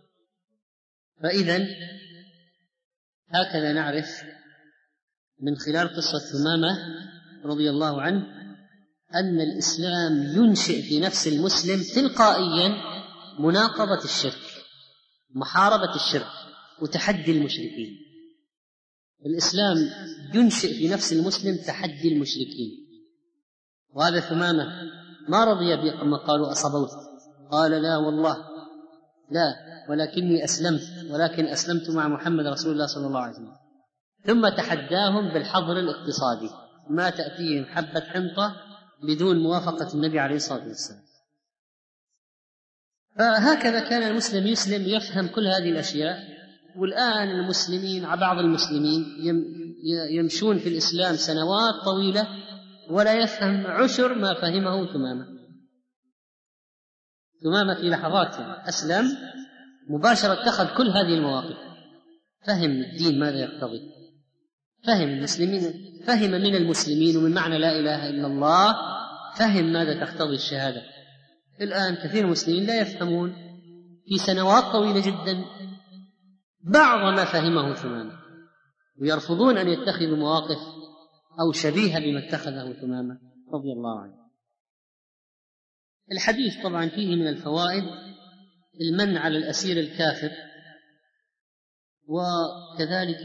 فإذن هكذا نعرف من خلال قصة ثمامة رضي الله عنه أن الإسلام ينشئ في نفس المسلم تلقائيا مناقضة الشرك، محاربة الشرك وتحدي المشركين. الإسلام ينشئ في نفس المسلم تحدي المشركين. وهذا ثمامة ما رضي بما قالوا أصبوت، قال لا والله لا، ولكني أسلمت مع محمد رسول الله صلى الله عليه وسلم. ثم تحداهم بالحظر الاقتصادي، ما تأتيهم حبة حنطة بدون موافقة النبي عليه الصلاة والسلام. فهكذا كان المسلم يسلم يفهم كل هذه الأشياء. والآن المسلمين، بعض المسلمين يمشون في الإسلام سنوات طويلة ولا يفهم عشر ما فهمه ثمامة في لحظات أسلم مباشرة، اتخذ كل هذه المواقف، فهم الدين ماذا يقتضي، فهم المسلمين، فهم من المسلمين ومن معنى لا إله إلا الله، فهم ماذا تقتضي الشهادة. الآن كثير من المسلمين لا يفهمون في سنوات طويلة جدا بعض ما فهمه ثمامة، ويرفضون أن يتخذوا مواقف أو شبيهة بما اتخذه ثمامة رضي الله عنه. الحديث طبعا فيه من الفوائد المن على الأسير الكافر، وكذلك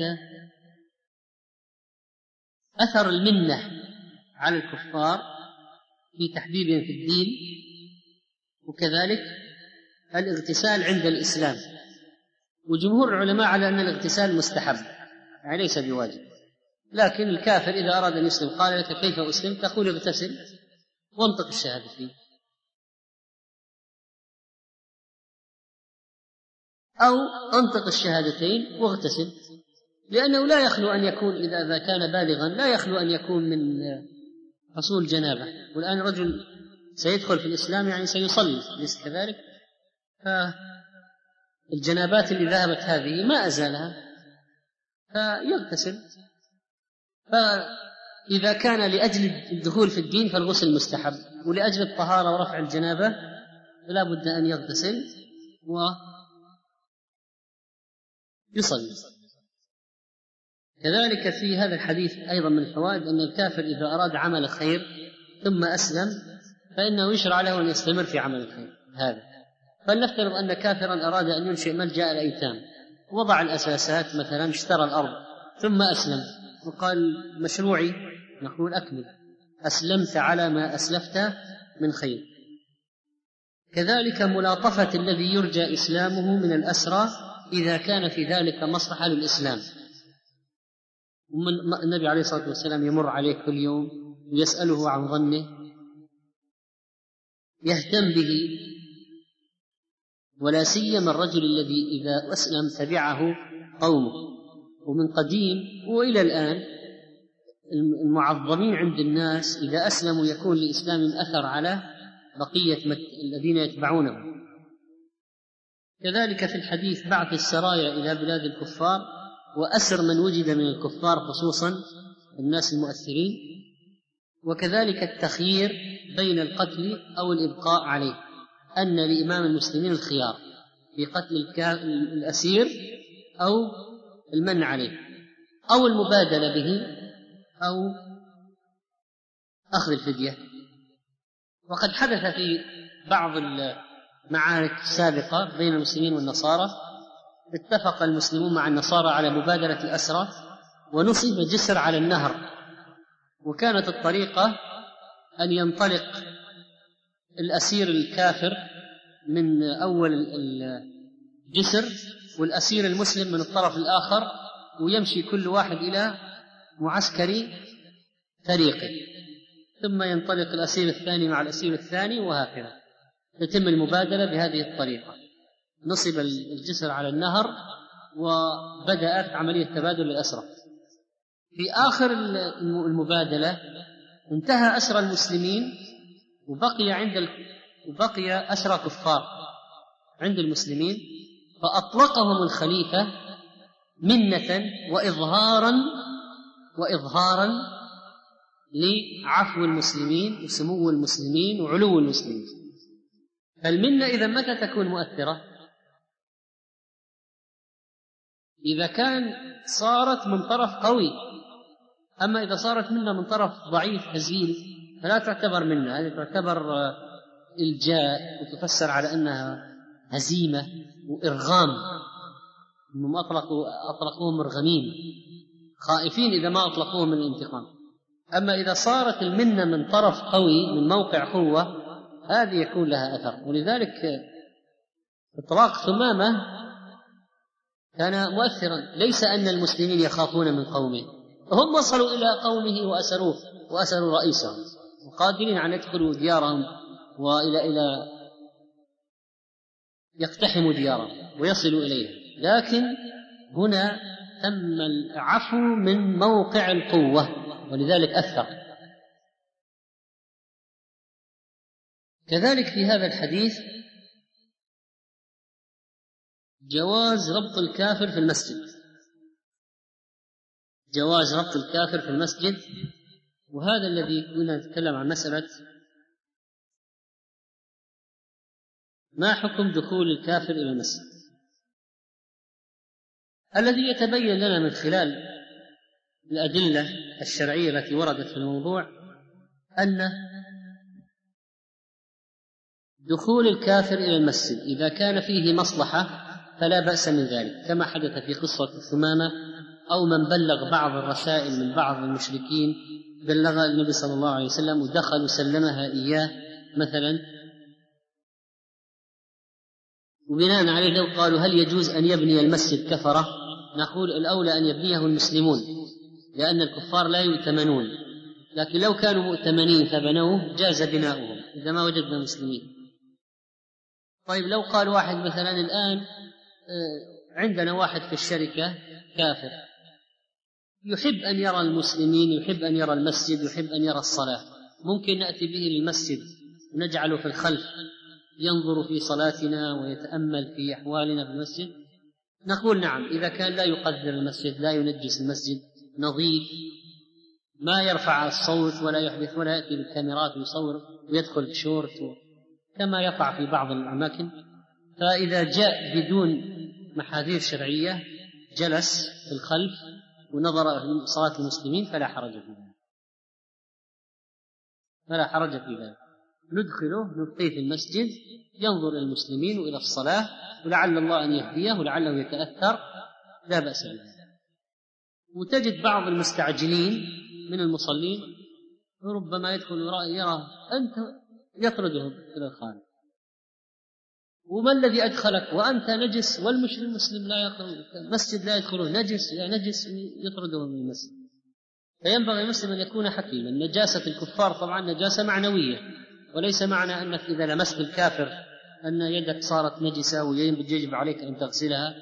أثر المنة على الكفار في تحبيبهم في الدين، وكذلك الاغتسال عند الإسلام. وجمهور العلماء على أن الاغتسال مستحب يعني ليس بواجب، لكن الكافر إذا أراد أن يسلم قال لك كيف أسلم؟ تقول اغتسل وانطق الشهادتين، أو انطق الشهادتين واغتسل، لأنه لا يخلو أن يكون إذا كان بالغا لا يخلو أن يكون من حصول جنابة. والآن رجل سيدخل في الإسلام يعني سيصلي، ليس كذلك؟ فالجنابات اللي ذهبت هذه ما أزالها فيغتسل. فإذا كان لأجل الدخول في الدين فالغسل مستحب، ولأجل الطهارة ورفع الجنابة فلا بد أن يغتسل ويصلي. كذلك في هذا الحديث أيضا من الفوائد أن الكافر إذا أراد عمل خير ثم أسلم فإنه يشرع له أن يستمر في عمل الخير هذا. فلنفترض أن كافرا أراد أن ينشئ ملجأ الأيتام، وضع الأساسات مثلا، اشترى الأرض ثم أسلم وقال مشروعي، نقول أكمل، أسلمت على ما أسلفت من خير. كذلك ملاطفة الذي يرجى إسلامه من الأسرى إذا كان في ذلك مصلحة للإسلام. النبي عليه الصلاة والسلام يمر عليه كل يوم ويسأله عن ظنه، يهتم به ولا سيما الرجل الذي إذا أسلم تبعه قومه. ومن قديم وإلى الآن المعظمين عند الناس إذا أسلموا يكون لإسلامهم أثر على بقية الذين يتبعونه. كذلك في الحديث بعث السرايا إلى بلاد الكفار وأسر من وجد من الكفار خصوصا الناس المؤثرين، وكذلك التخيير بين القتل أو الإبقاء عليه، أن لإمام المسلمين الخيار في قتل الأسير أو المنع عليه أو المبادلة به أو أخذ الفدية. وقد حدث في بعض المعارك السابقة بين المسلمين والنصارى اتفق المسلمون مع النصارى على مبادلة الأسرى ونصب جسر على النهر، وكانت الطريقة أن ينطلق الأسير الكافر من أول الجسر والأسير المسلم من الطرف الآخر، ويمشي كل واحد إلى معسكر فريقه، ثم ينطلق الأسير الثاني مع الأسير الثاني، وهكذا تتم المبادلة بهذه الطريقة. نصب الجسر على النهر وبدأت عملية تبادل الأسرى. في آخر المبادلة انتهى أسرى المسلمين وبقي أسرى كفار عند المسلمين، فأطلقهم الخليفة منة وإظهارا لعفو المسلمين وسمو المسلمين وعلو المسلمين. فالمنة إذا متى تكون مؤثرة؟ إذا كان صارت من طرف قوي، أما إذا صارت منة من طرف ضعيف هزيل فلا تعتبر منة، هذه تعتبر إلجاء وتفسر على أنها هزيمة وإرغام، أنهم أطلقوهم مرغمين خائفين إذا ما أطلقوهم من الانتقام. أما إذا صارت المنة من طرف قوي من موقع قوة هذه يكون لها أثر. ولذلك إطلاق ثمامة كان مؤثرا، ليس أن المسلمين يخافون من قومه، هم وصلوا إلى قومه وأسروا رئيسهم وقادرين على يدخلوا ديارهم إلى يقتحموا ديارهم ويصلوا إليها، لكن هنا تم العفو من موقع القوة ولذلك أثر. كذلك في هذا الحديث جواز ربط الكافر في المسجد، جواز ربط الكافر في المسجد. وهذا الذي كنا نتكلم عن مسألة ما حكم دخول الكافر إلى المسجد. الذي يتبين لنا من خلال الأدلة الشرعية التي وردت في الموضوع أن دخول الكافر إلى المسجد إذا كان فيه مصلحة فلا بأس من ذلك، كما حدث في قصة ثمامة، أو من بلغ بعض الرسائل من بعض المشركين بلغ النبي صلى الله عليه وسلم ودخل وسلمها إياه مثلا، وبناء عليه لو قالوا هل يجوز أن يبني المسجد كفرة، نقول الأولى أن يبنيه المسلمون لأن الكفار لا يؤتمنون، لكن لو كانوا مؤتمنين فبنوه جاز بناؤهم إذا ما وجدنا مسلمين. طيب لو قال واحد مثلا الآن عندنا واحد في الشركة كافر يحب أن يرى المسلمين، يحب أن يرى المسجد، يحب أن يرى الصلاة، ممكن نأتي به للمسجد ونجعله في الخلف ينظر في صلاتنا ويتأمل في أحوالنا في المسجد؟ نقول نعم، إذا كان لا يقدر المسجد، لا ينجس المسجد، نظيف، ما يرفع الصوت ولا يحدث ولا يأتي بالكاميرات ويصور ويدخل بشورت كما يقع في بعض الأماكن، فإذا جاء بدون محاذير شرعية جلس في الخلف ونظر في صلاة المسلمين فلا حرج في ذلك، فلا حرج في ذلك. ندخله نبقيه في المسجد ينظر إلى المسلمين وإلى الصلاة، ولعل الله أن يهديه ولعله يتأثر، لا بأس بذلك. وتجد بعض المستعجلين من المصلين ربما يدخل يرى أنت يطردهم إلى الخارج، وما الذي أدخلك وأنت نجس، والمسلم لا يدخل المسجد، لا يدخله نجس، يا نجس، يطرده من المسجد. فينبغي المسلم أن يكون حكيما. نجاسة الكفار طبعا نجاسة معنوية، وليس معنى أنك إذا لمست الكافر أن يدك صارت نجسة ويجب عليك أن تغسلها،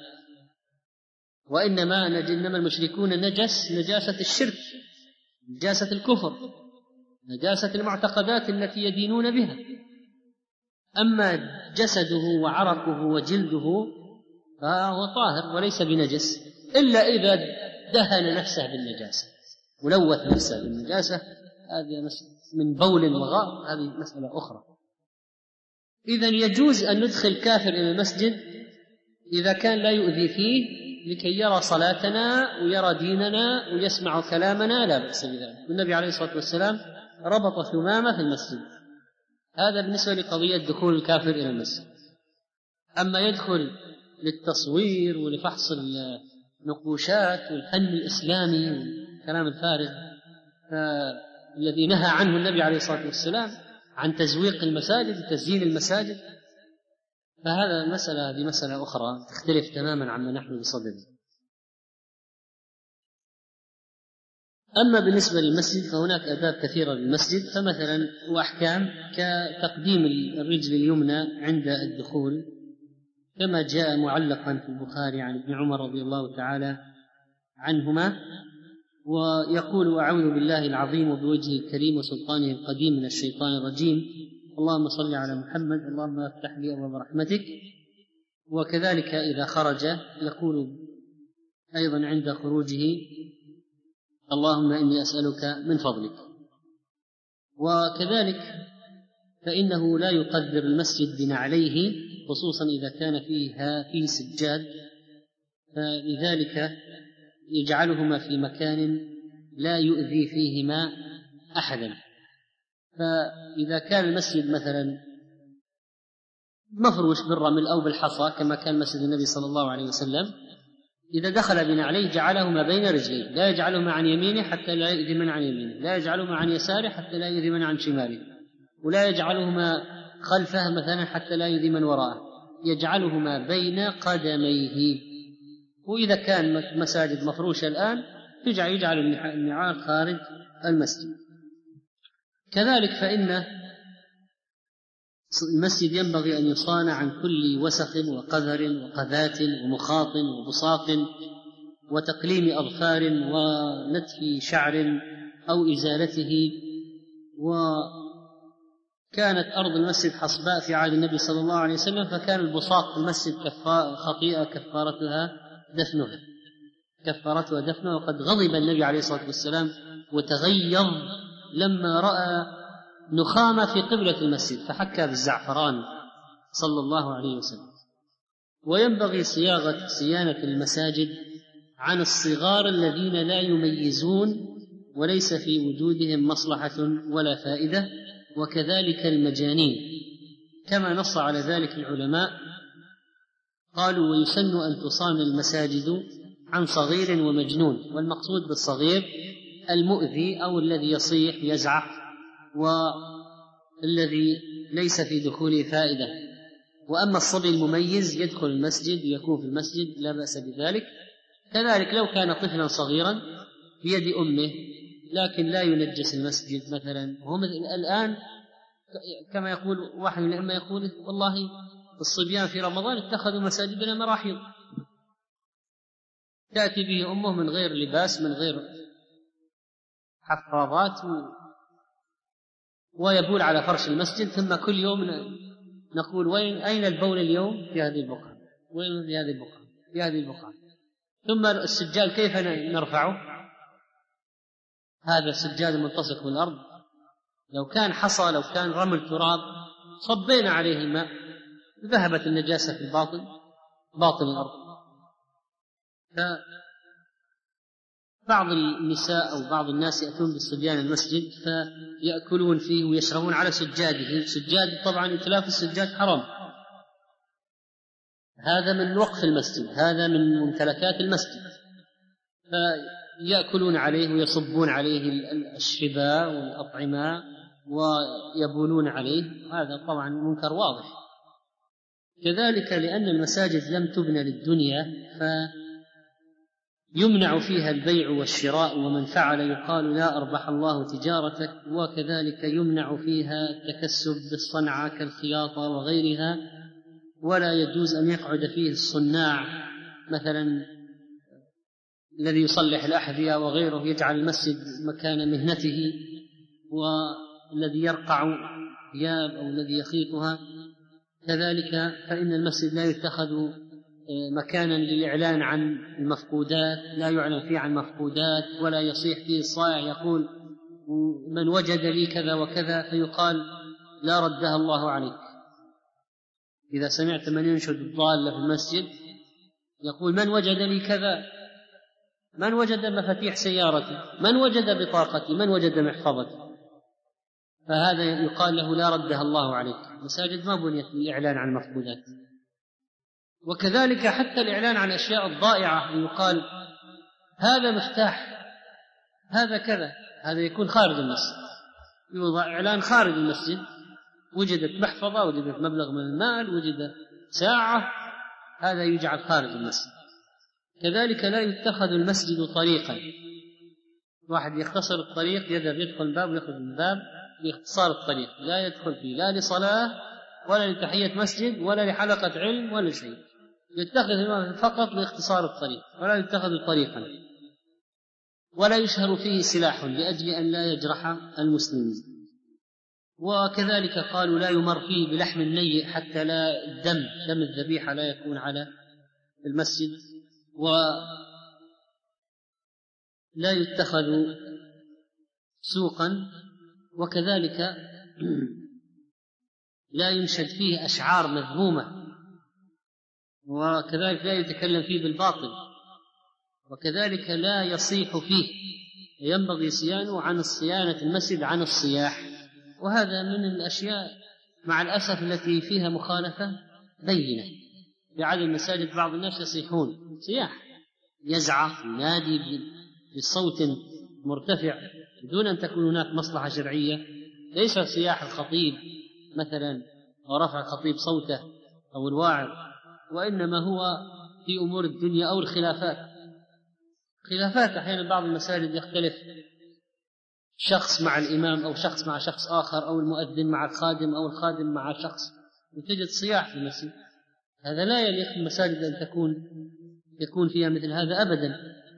وإنما المشركون نجاسة الشرك، نجاسة الكفر، نجاسة المعتقدات التي يدينون بها. أما جسده وعرقه وجلده فهو طاهر وليس بنجس، إلا إذا دهن نفسه بالنجاسة ولوث نفسه بالنجاسة، هذه من بول وغائط، هذه مسألة أخرى. إذن يجوز أن ندخل كافر إلى المسجد إذا كان لا يؤذي فيه، لكي يرى صلاتنا ويرى ديننا ويسمع كلامنا، لا بأس بذلك. النبي عليه الصلاة والسلام ربط ثمامة في المسجد. هذا بالنسبة لقضية دخول الكافر إلى المسجد. أما يدخل للتصوير ولفحص النقوشات والفن الإسلامي والكلام الفارغ الذي نهى عنه النبي عليه الصلاة والسلام، عن تزويق المساجد وتزيين المساجد، فهذا هذه مسألة أخرى تختلف تماما عما نحن بصدده. أما بالنسبة للمسجد فهناك آداب كثيرة للمسجد، فمثلا وأحكام كتقديم الرجل اليمنى عند الدخول، كما جاء معلقا في البخاري عن ابن عمر رضي الله تعالى عنهما، ويقول: أعوذ بالله العظيم وبوجهه الكريم وسلطانه القديم من الشيطان الرجيم، اللهم صل على محمد، اللهم افتح لي أبواب رحمتك. وكذلك إذا خرج يقول أيضا عند خروجه: اللهم إني أسألك من فضلك. وكذلك فإنه لا يقدر المسجد بنعليه، خصوصا إذا كان فيه سجاد، فلذلك يجعلهما في مكان لا يؤذي فيهما أحدا. فإذا كان المسجد مثلا مفروش بالرمل أو بالحصى كما كان مسجد النبي صلى الله عليه وسلم، إذا دخل بنعليه جعلهما بين رجليه، لا يجعلهما عن يمينه حتى لا يؤذي من عن يمينه، لا يجعلهما عن يساره حتى لا يؤذي من عن شماله، ولا يجعلهما خلفه مثلا حتى لا يؤذي من وراءه، يجعلهما بين قدميه. وإذا كان مساجد مفروشة الآن يجعل النعال خارج المسجد. كذلك فإن المسجد ينبغي أن يصان عن كل وسخ وقذر وقذات ومخاط وبساط وتقليم أظفار ونتف شعر أو إزالته. وكانت أرض المسجد حصباء في عهد النبي صلى الله عليه وسلم، فكان البساط في المسجد خطيئة كفارتها دفنها. وقد غضب النبي عليه الصلاة والسلام وتغيظ لما رأى نخامة في قبلة المسجد فحكى بالزعفران صلى الله عليه وسلم. وينبغي صيانة المساجد عن الصغار الذين لا يميزون وليس في وجودهم مصلحة ولا فائدة، وكذلك المجانين، كما نص على ذلك العلماء. قالوا: ويسن أن تصان المساجد عن صغير ومجنون، والمقصود بالصغير المؤذي أو الذي يصيح يزعق والذي ليس في دخوله فائدة. وأما الصبي المميز يدخل المسجد ويكون في المسجد لا بأس بذلك. كذلك لو كان طفلا صغيرا بيد أمه لكن لا ينجس المسجد مثلا، هم الآن كما يقول واحد من الأئمة يقول: والله الصبيان في رمضان اتخذوا مساجدنا مراحيض، تأتي به أمه من غير لباس من غير حفاظات ويبول على فرش المسجد، ثم كل يوم نقول: أين البول اليوم؟ في هذه البقعة، وين في هذه البقعة. ثم السجاد كيف نرفعه؟ هذا السجاد الملتصق بالأرض، لو كان حصى لو كان رمل تراب صبينا عليه الماء ذهبت النجاسة في باطن الأرض. فبعض النساء أو بعض الناس يأتون بالصبيان المسجد فيأكلون فيه ويشربون على سجاده. سجاد طبعا إتلاف السجاد حرام، هذا من وقف المسجد، هذا من ممتلكات المسجد، فيأكلون عليه ويصبون عليه الشرباء والأطعمة ويبولون عليه، هذا طبعا منكر واضح. كذلك لأن المساجد لم تبنى للدنيا فيمنع فيها البيع والشراء، ومن فعل يقال: لا أربح الله تجارتك. وكذلك يمنع فيها التكسب بالصنعة كالخياطة وغيرها، ولا يجوز أن يقعد فيه الصناع مثلا الذي يصلح الأحذية وغيره، يجعل المسجد مكان مهنته، والذي يرقع ثياب أو الذي يخيطها. كذلك فإن المسجد لا يتخذ مكانا للإعلان عن المفقودات، لا يعلن فيه عن مفقودات، ولا يصيح فيه الصائع يقول من وجد لي كذا وكذا فيقال لا ردها الله عليك. إذا سمعت من ينشد الضالة في المسجد يقول من وجد لي كذا، من وجد مفاتيح سيارتي، من وجد بطاقتي، من وجد محفظتي، فهذا يقال له لا ردها الله عليك. المساجد ما بنيت للإعلان عن المفقودات. وكذلك حتى الإعلان عن الأشياء الضائعة يقال هذا مفتاح، هذا كذا، هذا يكون خارج المسجد، يوضع إعلان خارج المسجد، وجدت محفظة، وجدت مبلغ من المال، وجد ساعة، هذا يجعل خارج المسجد. كذلك لا يتخذ المسجد طريقا، واحد يختصر الطريق يذهب يدخل الباب ويخرج من الباب باختصار الطريق، لا يدخل فيه لا لصلاة ولا لتحية مسجد ولا لحلقة علم ولا شيء، يتخذ فقط لاختصار الطريق، ولا يتخذ طريقا، ولا يشهر فيه سلاح لأجل أن لا يجرح المسلمين. وكذلك قالوا لا يمر فيه بلحم النيء حتى لا دم الذبيحة لا يكون على المسجد، ولا يتخذ سوقا، وكذلك لا ينشد فيه أشعار مذمومة، وكذلك لا يتكلم فيه بالباطل، وكذلك لا يصيح فيه، ينبغي صيانه عن صيانة المسجد عن الصياح. وهذا من الأشياء مع الأسف التي فيها مخالفة بينة. في عدد المساجد بعض الناس يصيحون صياح، يزعق ينادي بصوت مرتفع بدون أن تكون هناك مصلحة شرعية، ليس صياح الخطيب مثلا ورفع الخطيب صوته أو الواعظ، وإنما هو في أمور الدنيا أو الخلافات. أحيانا بعض المساجد يختلف شخص مع الإمام أو شخص مع شخص آخر، أو المؤذن مع الخادم أو الخادم مع شخص، وتجد صياح في المسجد. هذا لا يليق المساجد أن يكون فيها مثل هذا أبدا.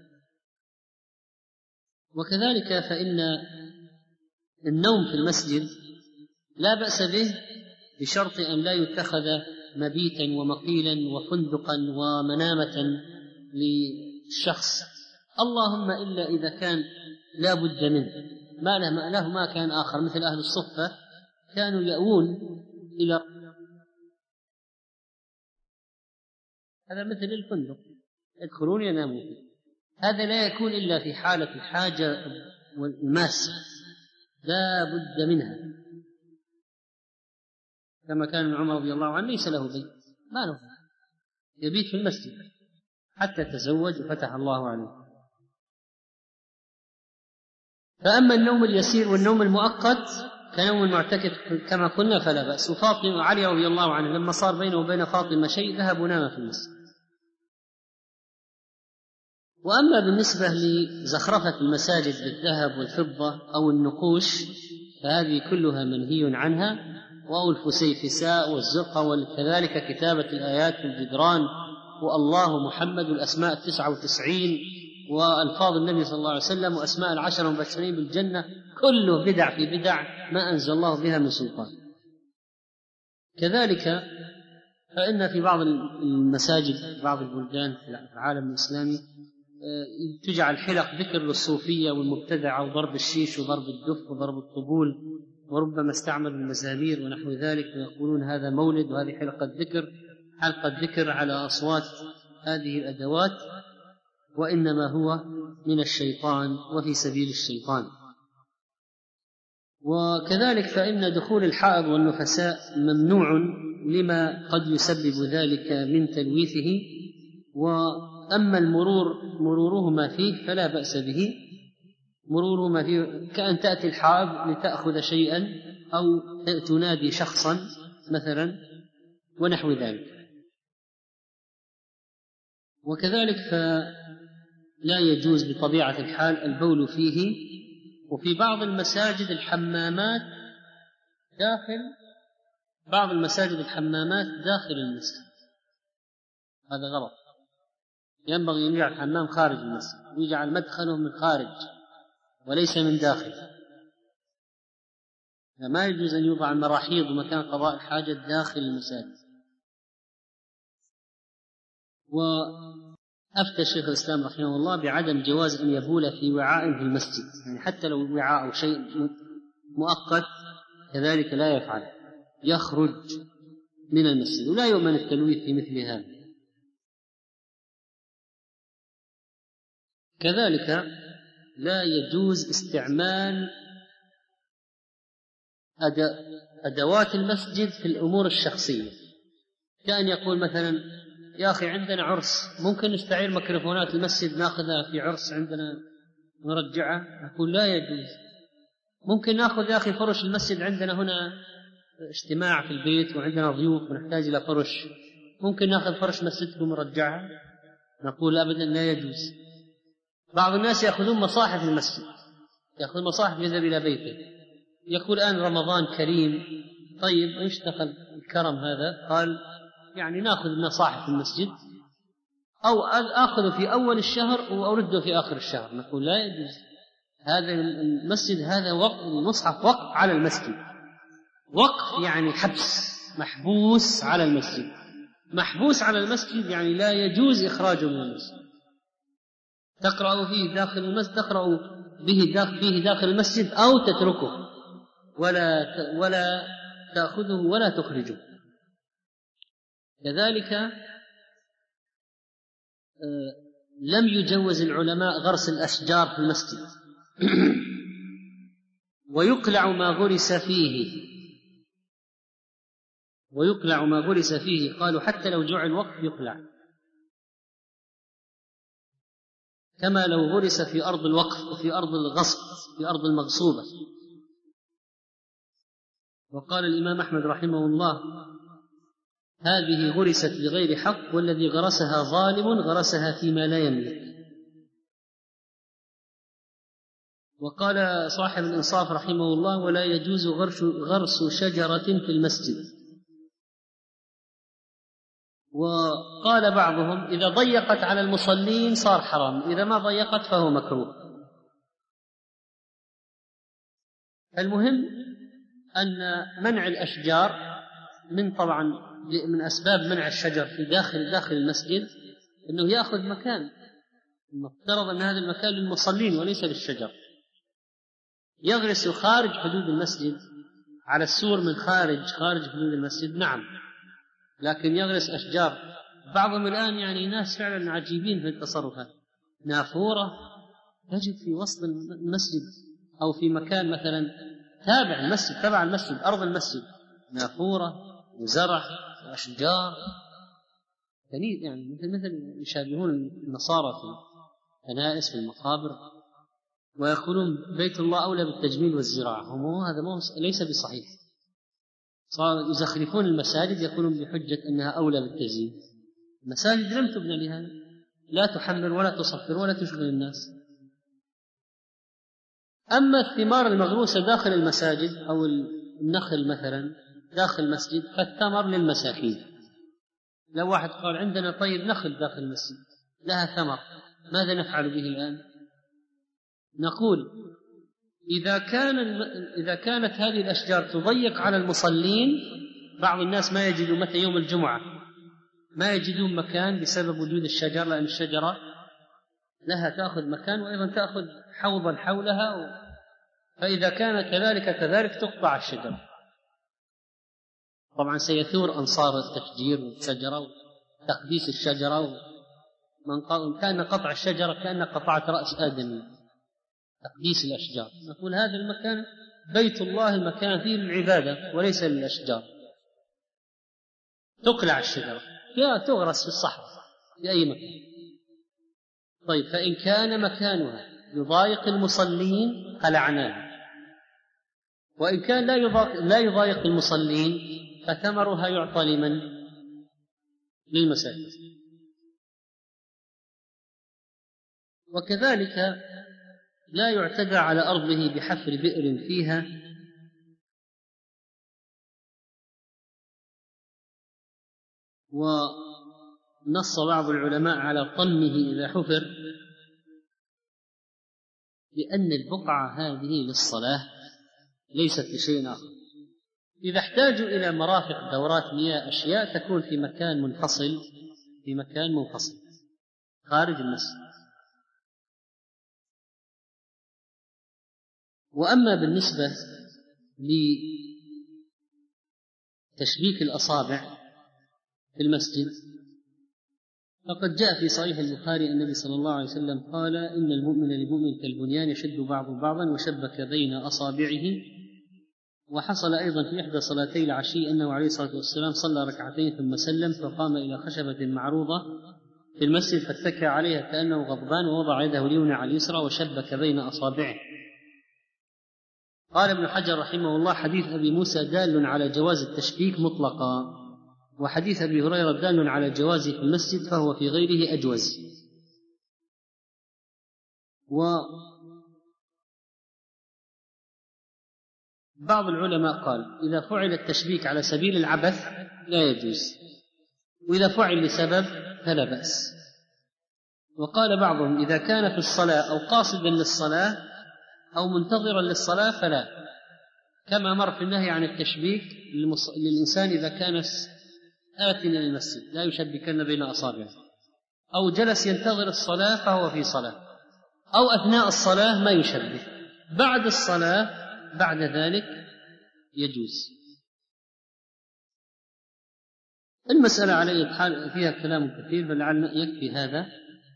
وكذلك فإن النوم في المسجد لا بأس به بشرط أن لا يتخذ مبيتا ومقيلا وفندقا ومنامة للشخص، اللهم إلا إذا كان لا بد منه، ما كان آخر، مثل أهل الصفة كانوا يأوون إلى هذا مثل الفندق، يدخلون ينامون فيه. هذا لا يكون إلا في حالة الحاجة والماسة، لا بد منها، كما كان ابن عمر رضي الله عنه ليس له بيت، ما له، يبيت في المسجد حتى تزوج وفتح الله عليه. فأما النوم اليسير والنوم المؤقت كنوم المعتكف كما قلنا فلا بأس. وفاطمة علي رضي الله عنه لما صار بينه وبين فاطمة شيء ذهب ونام في المسجد. وأما بالنسبة لزخرفة المساجد بالذهب والفضة أو النقوش فهذه كلها منهي عنها، وأو الفسيفساء والزرقة، وكذلك كتابة الآيات في الجدران، والله محمد الأسماء 99 وألفاظ النبي صلى الله عليه وسلم وأسماء العشر المبشرين بالجنة، كله بدع في بدع ما أنزل الله بها من سلطان. كذلك فإن في بعض المساجد بعض البلدان في العالم الإسلامي تجعل حلق ذكر للصوفية والمبتدعة وضرب الشيش وضرب الدف وضرب الطبول، وربما استعملوا المزامير ونحو ذلك، ويقولون هذا مولد وهذه حلقة ذكر على أصوات هذه الأدوات، وإنما هو من الشيطان وفي سبيل الشيطان. وكذلك فإن دخول الحائض والنفساء ممنوع لما قد يسبب ذلك من تلويثه، وأما مرورهما فيه فلا بأس به، مرورهما فيه كأن تأتي الحائض لتأخذ شيئا أو تنادي شخصا مثلا ونحو ذلك. وكذلك فلا يجوز بطبيعة الحال البول فيه. وفي بعض المساجد الحمامات داخل بعض المساجد الحمامات داخل المسجد، هذا غلط. ينبغي أن يجعل الحمام خارج المسجد ويجعل مدخله من خارج وليس من داخل. ما يجوز أن يوضع المراحيض ومكان قضاء الحاجة داخل المساجد. وأفتى شيخ الإسلام رحمه الله بعدم جواز أن يبول في وعاء في المسجد، يعني حتى لو وعاء أو شيء مؤقت كذلك لا يفعل، يخرج من المسجد، ولا يؤمن التلويث في مثل هذا. كذلك لا يجوز استعمال أدوات المسجد في الأمور الشخصية، كأن يقول مثلا يا أخي عندنا عرس، ممكن نستعير ميكروفونات المسجد ناخذها في عرس عندنا نرجعها؟ نقول لا يجوز. ممكن ناخذ يا أخي فرش المسجد، عندنا هنا اجتماع في البيت وعندنا ضيوف ونحتاج إلى فرش، ممكن ناخذ فرش مسجدكم ونرجعها؟ نقول أبدا لا يجوز. بعض الناس يأخذون مصاحف المسجد، يأخذ مصاحف يذهب إلى بيته، يقول الآن رمضان كريم، طيب ايش دخل الكرم هذا؟ قال يعني ناخذ مصاحف المسجد أو آخذه في أول الشهر وأرده في آخر الشهر. نقول لا يجوز. هذا المسجد هذا المصحف وقف على المسجد، وقف يعني حبس، محبوس على المسجد. محبوس على المسجد يعني لا يجوز إخراجه من المسجد. تقرأ فيه داخل المسجد، تقرأ به داخل المسجد أو تتركه ولا تأخذه ولا تخرجه. كذلك لم يجوز العلماء غرس الأشجار في المسجد ويقلع ما غرس فيه، قالوا حتى لو جعل وقف يقلع، كما لو غرس في أرض الوقف وفي أرض الغصب، في أرض المغصوبة. وقال الإمام أحمد رحمه الله هذه غرست بغير حق، والذي غرسها ظالم غرسها فيما لا يملك. وقال صاحب الإنصاف رحمه الله ولا يجوز غرس شجرة في المسجد. وقال بعضهم إذا ضيقت على المصلين صار حرام، إذا ما ضيقت فهو مكروه. المهم أن منع الأشجار من أسباب منع الشجر في داخل المسجد أنه يأخذ مكان، المفترض أن هذا المكان للمصلين وليس للشجر. يغرس خارج حدود المسجد على السور من خارج حدود المسجد، نعم، لكن يغرس أشجار. بعضهم الآن يعني ناس فعلا عجيبين في التصرفات، نافورة تجد في وسط المسجد أو في مكان مثلا تبع المسجد أرض المسجد، نافورة وزرع وأشجار، يعني مثل يشابهون النصارى في الكنائس في المقابر، ويقولون بيت الله أولى بالتجميل والزراعة. هذا ليس بصحيح. صار يزخرفون المساجد يقولون بحجة أنها أولى بالتزيين. المساجد لم تبنى لهذا، لا تحمر ولا تصفر ولا تشغل الناس. أما الثمار المغروسة داخل المساجد أو النخل مثلا داخل المسجد فالثمر للمساكين. لو واحد قال عندنا طيب نخل داخل المسجد لها ثمر، ماذا نفعل به الآن؟ نقول إذا كانت هذه الأشجار تضيق على المصلين، بعض الناس ما يجدوا متى يوم الجمعة ما يجدون مكان بسبب وجود الشجر، لأن الشجرة لها تأخذ مكان وأيضا تأخذ حوضا حولها، فإذا كان كذلك تقطع الشجرة. طبعا سيثور أنصار التشجير والشجرة وتقديس الشجرة، من كان قطع الشجرة كأن قطعت رأس آدم، تقديس الأشجار. نقول هذا المكان بيت الله، المكان فيه للعبادة وليس للأشجار. تقلع الشجرة، تغرس في الصحراء في أي مكان. طيب فإن كان مكانها يضايق المصلين قلعناها، وإن كان لا يضايق المصلين فثمرها يعطى لمن؟ للمساجد. وكذلك لا يعتدى على أرضه بحفر بئر فيها ونص بعض العلماء على طمه إذا حفر، لأن البقعة هذه للصلاة ليست لشيء آخر. إذا احتاجوا إلى مرافق دورات مياه أشياء تكون في مكان منفصل خارج المسجد. وأما بالنسبة لتشبيك الأصابع في المسجد فقد جاء في صحيح البخاري النبي صلى الله عليه وسلم قال: إن المؤمن للمؤمن كالبنيان يشد بعضه بعضا، وشبك بين أصابعه. وحصل أيضا في إحدى صلاتي العشي أنه عليه الصلاة والسلام صلى ركعتين ثم سلم، فقام إلى خشبة معروضة في المسجد فاتكى عليها كأنه غضبان، ووضع يده اليمنى على اليسرى وشبك بين أصابعه. قال ابن حجر رحمه الله: حديث أبي موسى دال على جواز التشبيك مطلقا، وحديث أبي هريرة دال على جوازه في المسجد، فهو في غيره أجوز. وبعض العلماء قال: إذا فعل التشبيك على سبيل العبث لا يجوز، وإذا فعل لسبب فلا بأس. وقال بعضهم: إذا كان في الصلاة أو قاصدا للصلاة أو منتظرا للصلاة فلا، كما مر في النهي عن التشبيك للإنسان إذا كان آتٍ إلى المسجد لا يشبكن بين أصابعه، أو جلس ينتظر الصلاة فهو في صلاة، أو أثناء الصلاة ما يشبك، بعد الصلاة بعد ذلك يجوز. المسألة على أي حال فيها كلام كثير، فلعل يكفي هذا.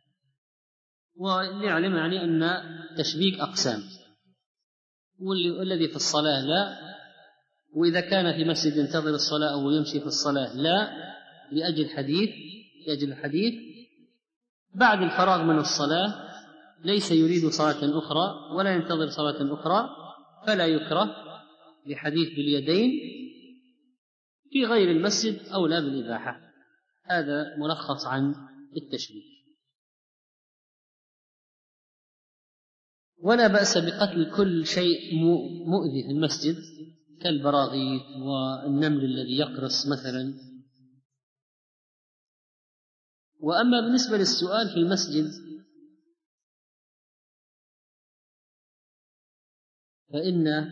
وليعلم يعني أن التشبيك أقسام، والذي في الصلاة لا، وإذا كان في مسجد ينتظر الصلاة أو يمشي في الصلاة لا، لأجل الحديث بعد الفراغ من الصلاة ليس يريد صلاة أخرى ولا ينتظر صلاة أخرى فلا يكره، لحديث باليدين في غير المسجد أولى بالإباحة. هذا ملخص عن التشبيك. ولا بأس بقتل كل شيء مؤذي في المسجد كالبراغيث والنمل الذي يقرص مثلا. وأما بالنسبة للسؤال في المسجد فإن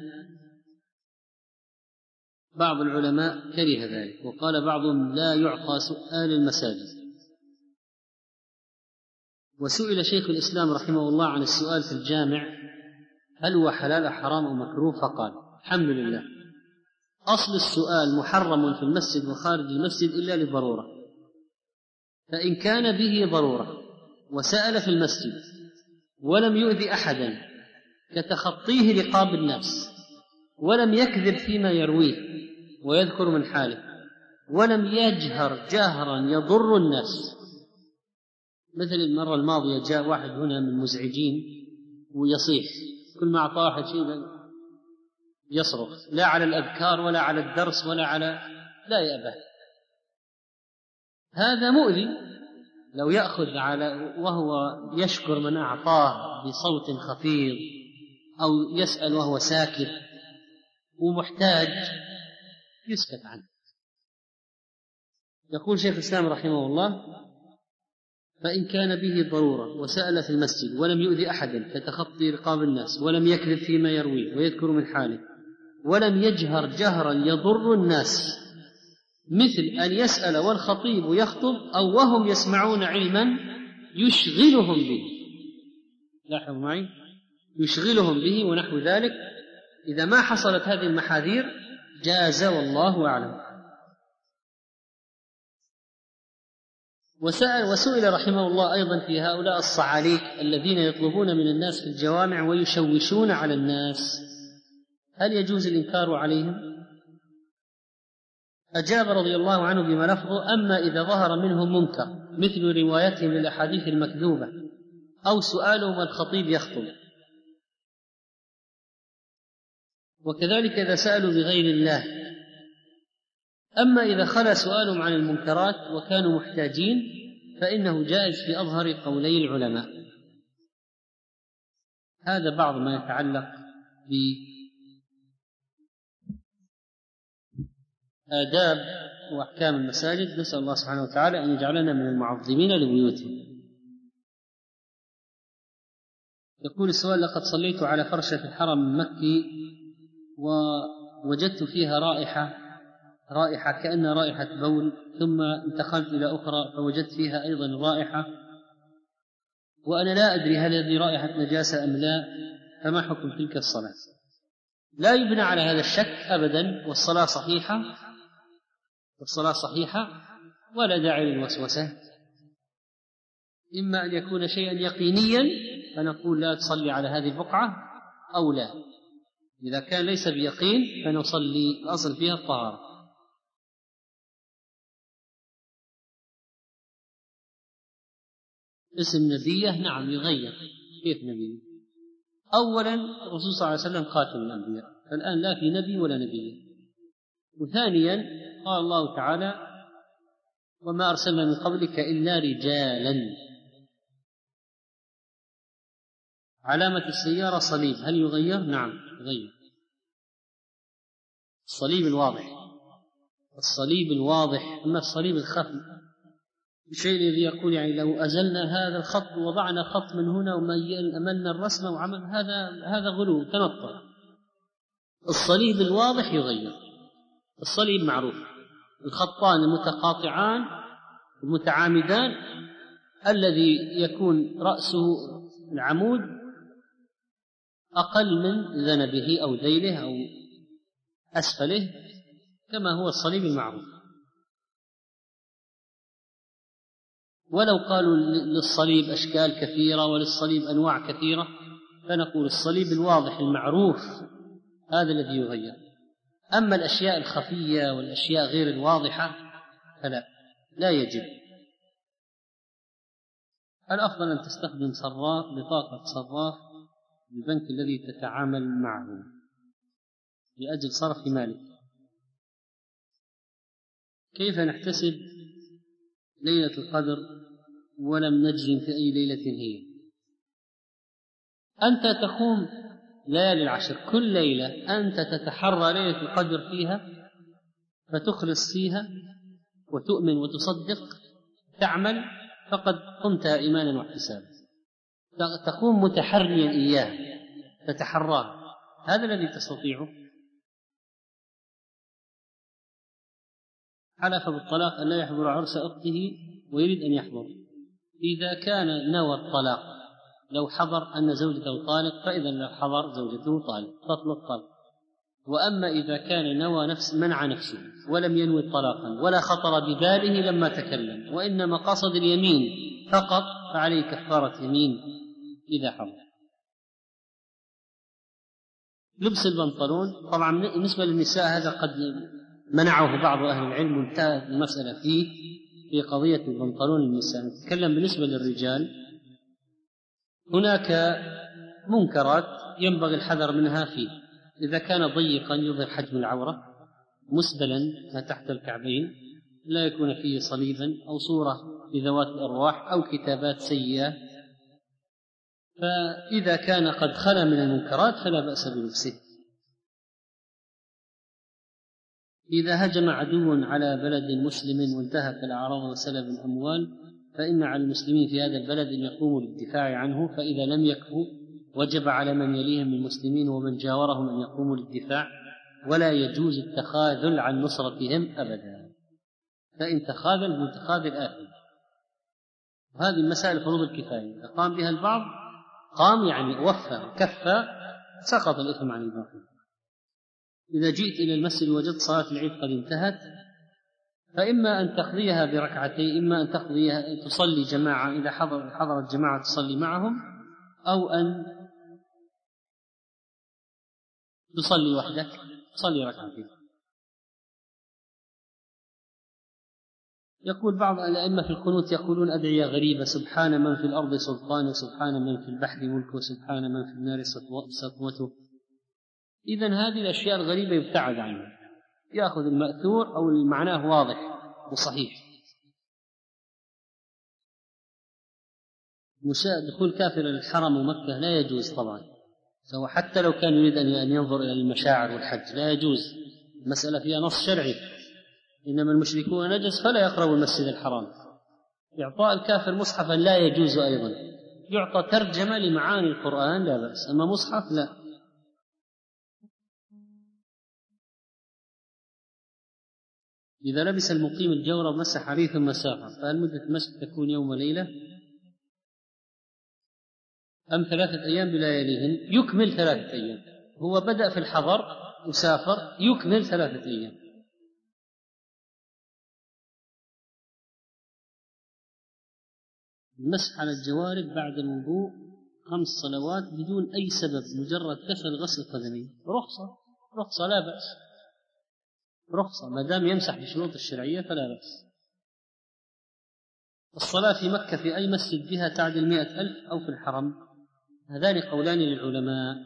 بعض العلماء كره ذلك، وقال بعضهم: لا يعطى سؤال المساجد. وسئل شيخ الإسلام رحمه الله عن السؤال في الجامع هل هو حلال حرام أو مكروه، فقال: الحمد لله، أصل السؤال محرم في المسجد وخارج المسجد إلا لضرورة، فإن كان به ضرورة وسأل في المسجد ولم يؤذي أحدا كتخطيه رقاب الناس، ولم يكذب فيما يرويه ويذكر من حاله، ولم يجهر جهرا يضر الناس، مثل المرة الماضية جاء واحد هنا من المزعجين ويصيح، كل ما أعطاه واحد شيء يصرخ، لا على الأذكار ولا على الدرس ولا على لا يأبه، هذا مؤذي. لو يأخذ وهو يشكر من أعطاه بصوت خفيض، أو يسأل وهو ساكت ومحتاج يسكت عنه. يقول شيخ الإسلام رحمه الله: فإن كان به ضرورة وسأل في المسجد ولم يؤذي أحدا كتخطي رقاب الناس، ولم يكذب فيما يرويه ويذكر من حاله، ولم يجهر جهرا يضر الناس، مثل أن يسأل والخطيب يخطب أو وهم يسمعون علما يشغلهم به، لاحظوا معي، يشغلهم به ونحو ذلك، إذا ما حصلت هذه المحاذير جاز، والله أعلم. وسئل رحمه الله أيضا في هؤلاء الصعاليك الذين يطلبون من الناس في الجوامع ويشوشون على الناس، هل يجوز الإنكار عليهم؟ أجاب رضي الله عنه بما لفظه: أما إذا ظهر منهم منكر مثل روايتهم للأحاديث المكذوبة أو سؤالهم الخطيب يخطب، وكذلك إذا سألوا بغير الله. أما إذا خلا سؤالهم عن المنكرات وكانوا محتاجين فإنه جائز في أظهر قولي العلماء. هذا بعض ما يتعلق بآداب وأحكام المساجد. نسأل الله سبحانه وتعالى أن يجعلنا من المعظمين لبيوتهم. يقول السؤال: لقد صليت على فرشة في الحرم المكي ووجدت فيها رائحة كأن رائحة بول، ثم انتقلت إلى أخرى فوجدت فيها أيضا رائحة، وأنا لا أدري هل هذه رائحة نجاسة أم لا، فما حكم تلك الصلاة؟ لا يبنى على هذا الشك أبدا، والصلاة صحيحة ولا داعي للوسوسة. إما أن يكون شيئا يقينيا فنقول لا تصلي على هذه البقعة، أو لا. إذا كان ليس بيقين فنصلي، الأصل فيها الطهارة. اسم نبيه نعم يغير. كيف نبيه؟ أولا الرسول صلى الله عليه وسلم خاتم الأنبياء، فالآن لا في نبي ولا نبي. وثانيا قال الله تعالى: وما أرسلنا من قبلك إلا رجالا. علامة السيارة صليب، هل يغير؟ نعم يغير. الصليب الواضح. أما الصليب الخفي الشيء الذي يقول يعني لو أزلنا هذا الخط ووضعنا خط من هنا وأملنا الرسمة وعمل هذا غلو تنطع. الصليب الواضح يغير. الصليب معروف، الخطان المتقاطعان المتعامدان، الذي يكون رأسه العمود أقل من ذنبه أو ذيله أو أسفله، كما هو الصليب المعروف. ولو قالوا للصليب أشكال كثيرة وللصليب أنواع كثيرة، فنقول الصليب الواضح المعروف هذا الذي يغير. أما الأشياء الخفية والأشياء غير الواضحة فلا، لا يجب. الأفضل أن تستخدم بطاقة صراف البنك الذي تتعامل معه لأجل صرف مالك. كيف نحتسب ليلة القدر ولم نجزم في أي ليلة هي؟ أنت تقوم ليالي العشر، كل ليلة أنت تتحرى ليلة القدر فيها، فتخلص فيها وتؤمن وتصدق تعمل، فقد قمت إيمانا واحتسابا. تقوم متحريا إياه، تتحراه، هذا الذي تستطيعه. حلف بالطلاق أن لا يحضر عرس أخته ويريد أن يحضر. إذا كان نوى الطلاق، لو حضر أن زوجته طالق فإذا لو حضر زوجته طالق تطلق طلق. وأما إذا كان نوى منع نفسه ولم ينوي طلاقا ولا خطر بباله لما تكلم، وإنما قصد اليمين فقط، فعليه كفارة يمين إذا حضر. لبس البنطلون طبعا بالنسبة للنساء هذا قد منعه بعض أهل العلم، وانتهت المسألة فيه في قضية البنطلون النساء. نتكلم بالنسبة للرجال، هناك منكرات ينبغي الحذر منها فيه. إذا كان ضيقا يظهر حجم العورة، مسبلا ما تحت الكعبين، لا يكون فيه صليبا أو صورة لذوات الأرواح أو كتابات سيئة، فإذا كان قد خلا من المنكرات فلا بأس بلبسه. إذا هجم عدو على بلد مسلم وانتهك الأعراض وسلب الأموال، فإن على المسلمين في هذا البلد أن يقوموا للدفاع عنه، فإذا لم يكفوا وجب على من يليهم من المسلمين ومن جاورهم أن يقوموا للدفاع، ولا يجوز التخاذل عن نصرتهم أبدا، فإن تخاذل من تخاذل آثم. وهذه مسائل فروض الكفاية، إذا قام بها البعض قام يعني وفى كفى، سقط الإثم عن الباقي. إذا جئت إلى المسجد وجدت صلاة العيد قد انتهت، فإما أن تقضيها بركعتين، إما أن تقضيها تصلي جماعة إذا حضرت جماعة تصلي معهم، أو أن تصلي وحدك تصلي ركعتين. يقول بعض الأئمة في القنوت يقولون أدعية غريبة: سبحان من في الأرض سلطانه، سبحان من في البحر ملكه، سبحان من في النار سطوته. إذن هذه الأشياء الغريبة يبتعد عنها، يأخذ المأثور أو المعناه واضح وصحيح. دخول كافر الحرم ومكة لا يجوز طبعا، سواء حتى لو كان يريد أن ينظر إلى المشاعر والحج لا يجوز، المسألة فيها نص شرعي. إنما المشركون نجس فلا يقربوا المسجد الحرام. إعطاء الكافر مصحفا لا يجوز أيضا، يعطى ترجمة لمعاني القرآن لا بأس، أما مصحف لا. إذا لبس المقيم الجورب مسح عليه ثم سافر، فهل مدة المسح تكون يوم وليلة أم 3 أيام بلياليهن؟ يكمل 3 أيام. هو بدأ في الحضر وسافر، يكمل 3 أيام. المسح على الجوارب بعد الوضوء 5 صلوات بدون أي سبب، مجرد كسل غسل القدمين، رخصة لا بأس، رخصة ما دام يمسح بشروط الشرعية فلا بأس. الصلاة في مكة في أي مسجد بها تعدل 100,000 أو في الحرم؟ هذان قولان للعلماء.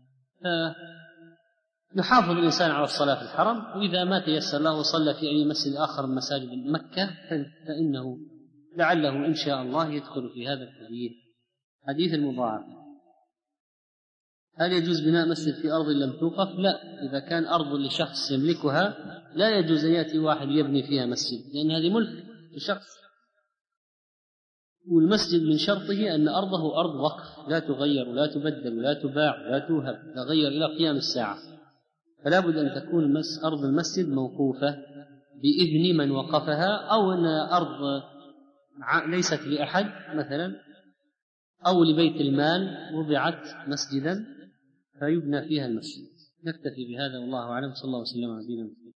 يحافظ الإنسان على الصلاة في الحرم، وإذا ما تيسر له وصلى في أي مسجد آخر من مساجد مكة فإنه لعله إن شاء الله يدخل في هذا الحديث، حديث المضاعفة. هل يجوز بناء مسجد في أرض لم توقف؟ لا، إذا كان أرض لشخص يملكها لا يجوز أن يأتي واحد يبني فيها مسجد، لأن هذه ملك لشخص، والمسجد من شرطه أن أرضه أرض وقف لا تغير ولا تبدل ولا تباع ولا توهب، تغير إلى قيام الساعة، فلا بد أن تكون أرض المسجد موقوفة بإذن من وقفها، أو أن أرض ليست لأحد مثلا أو لبيت المال وضعت مسجدا فيبنى فيها المسجد. نكتفي بهذا والله أعلم، صلى الله وسلم على نبينا محمد.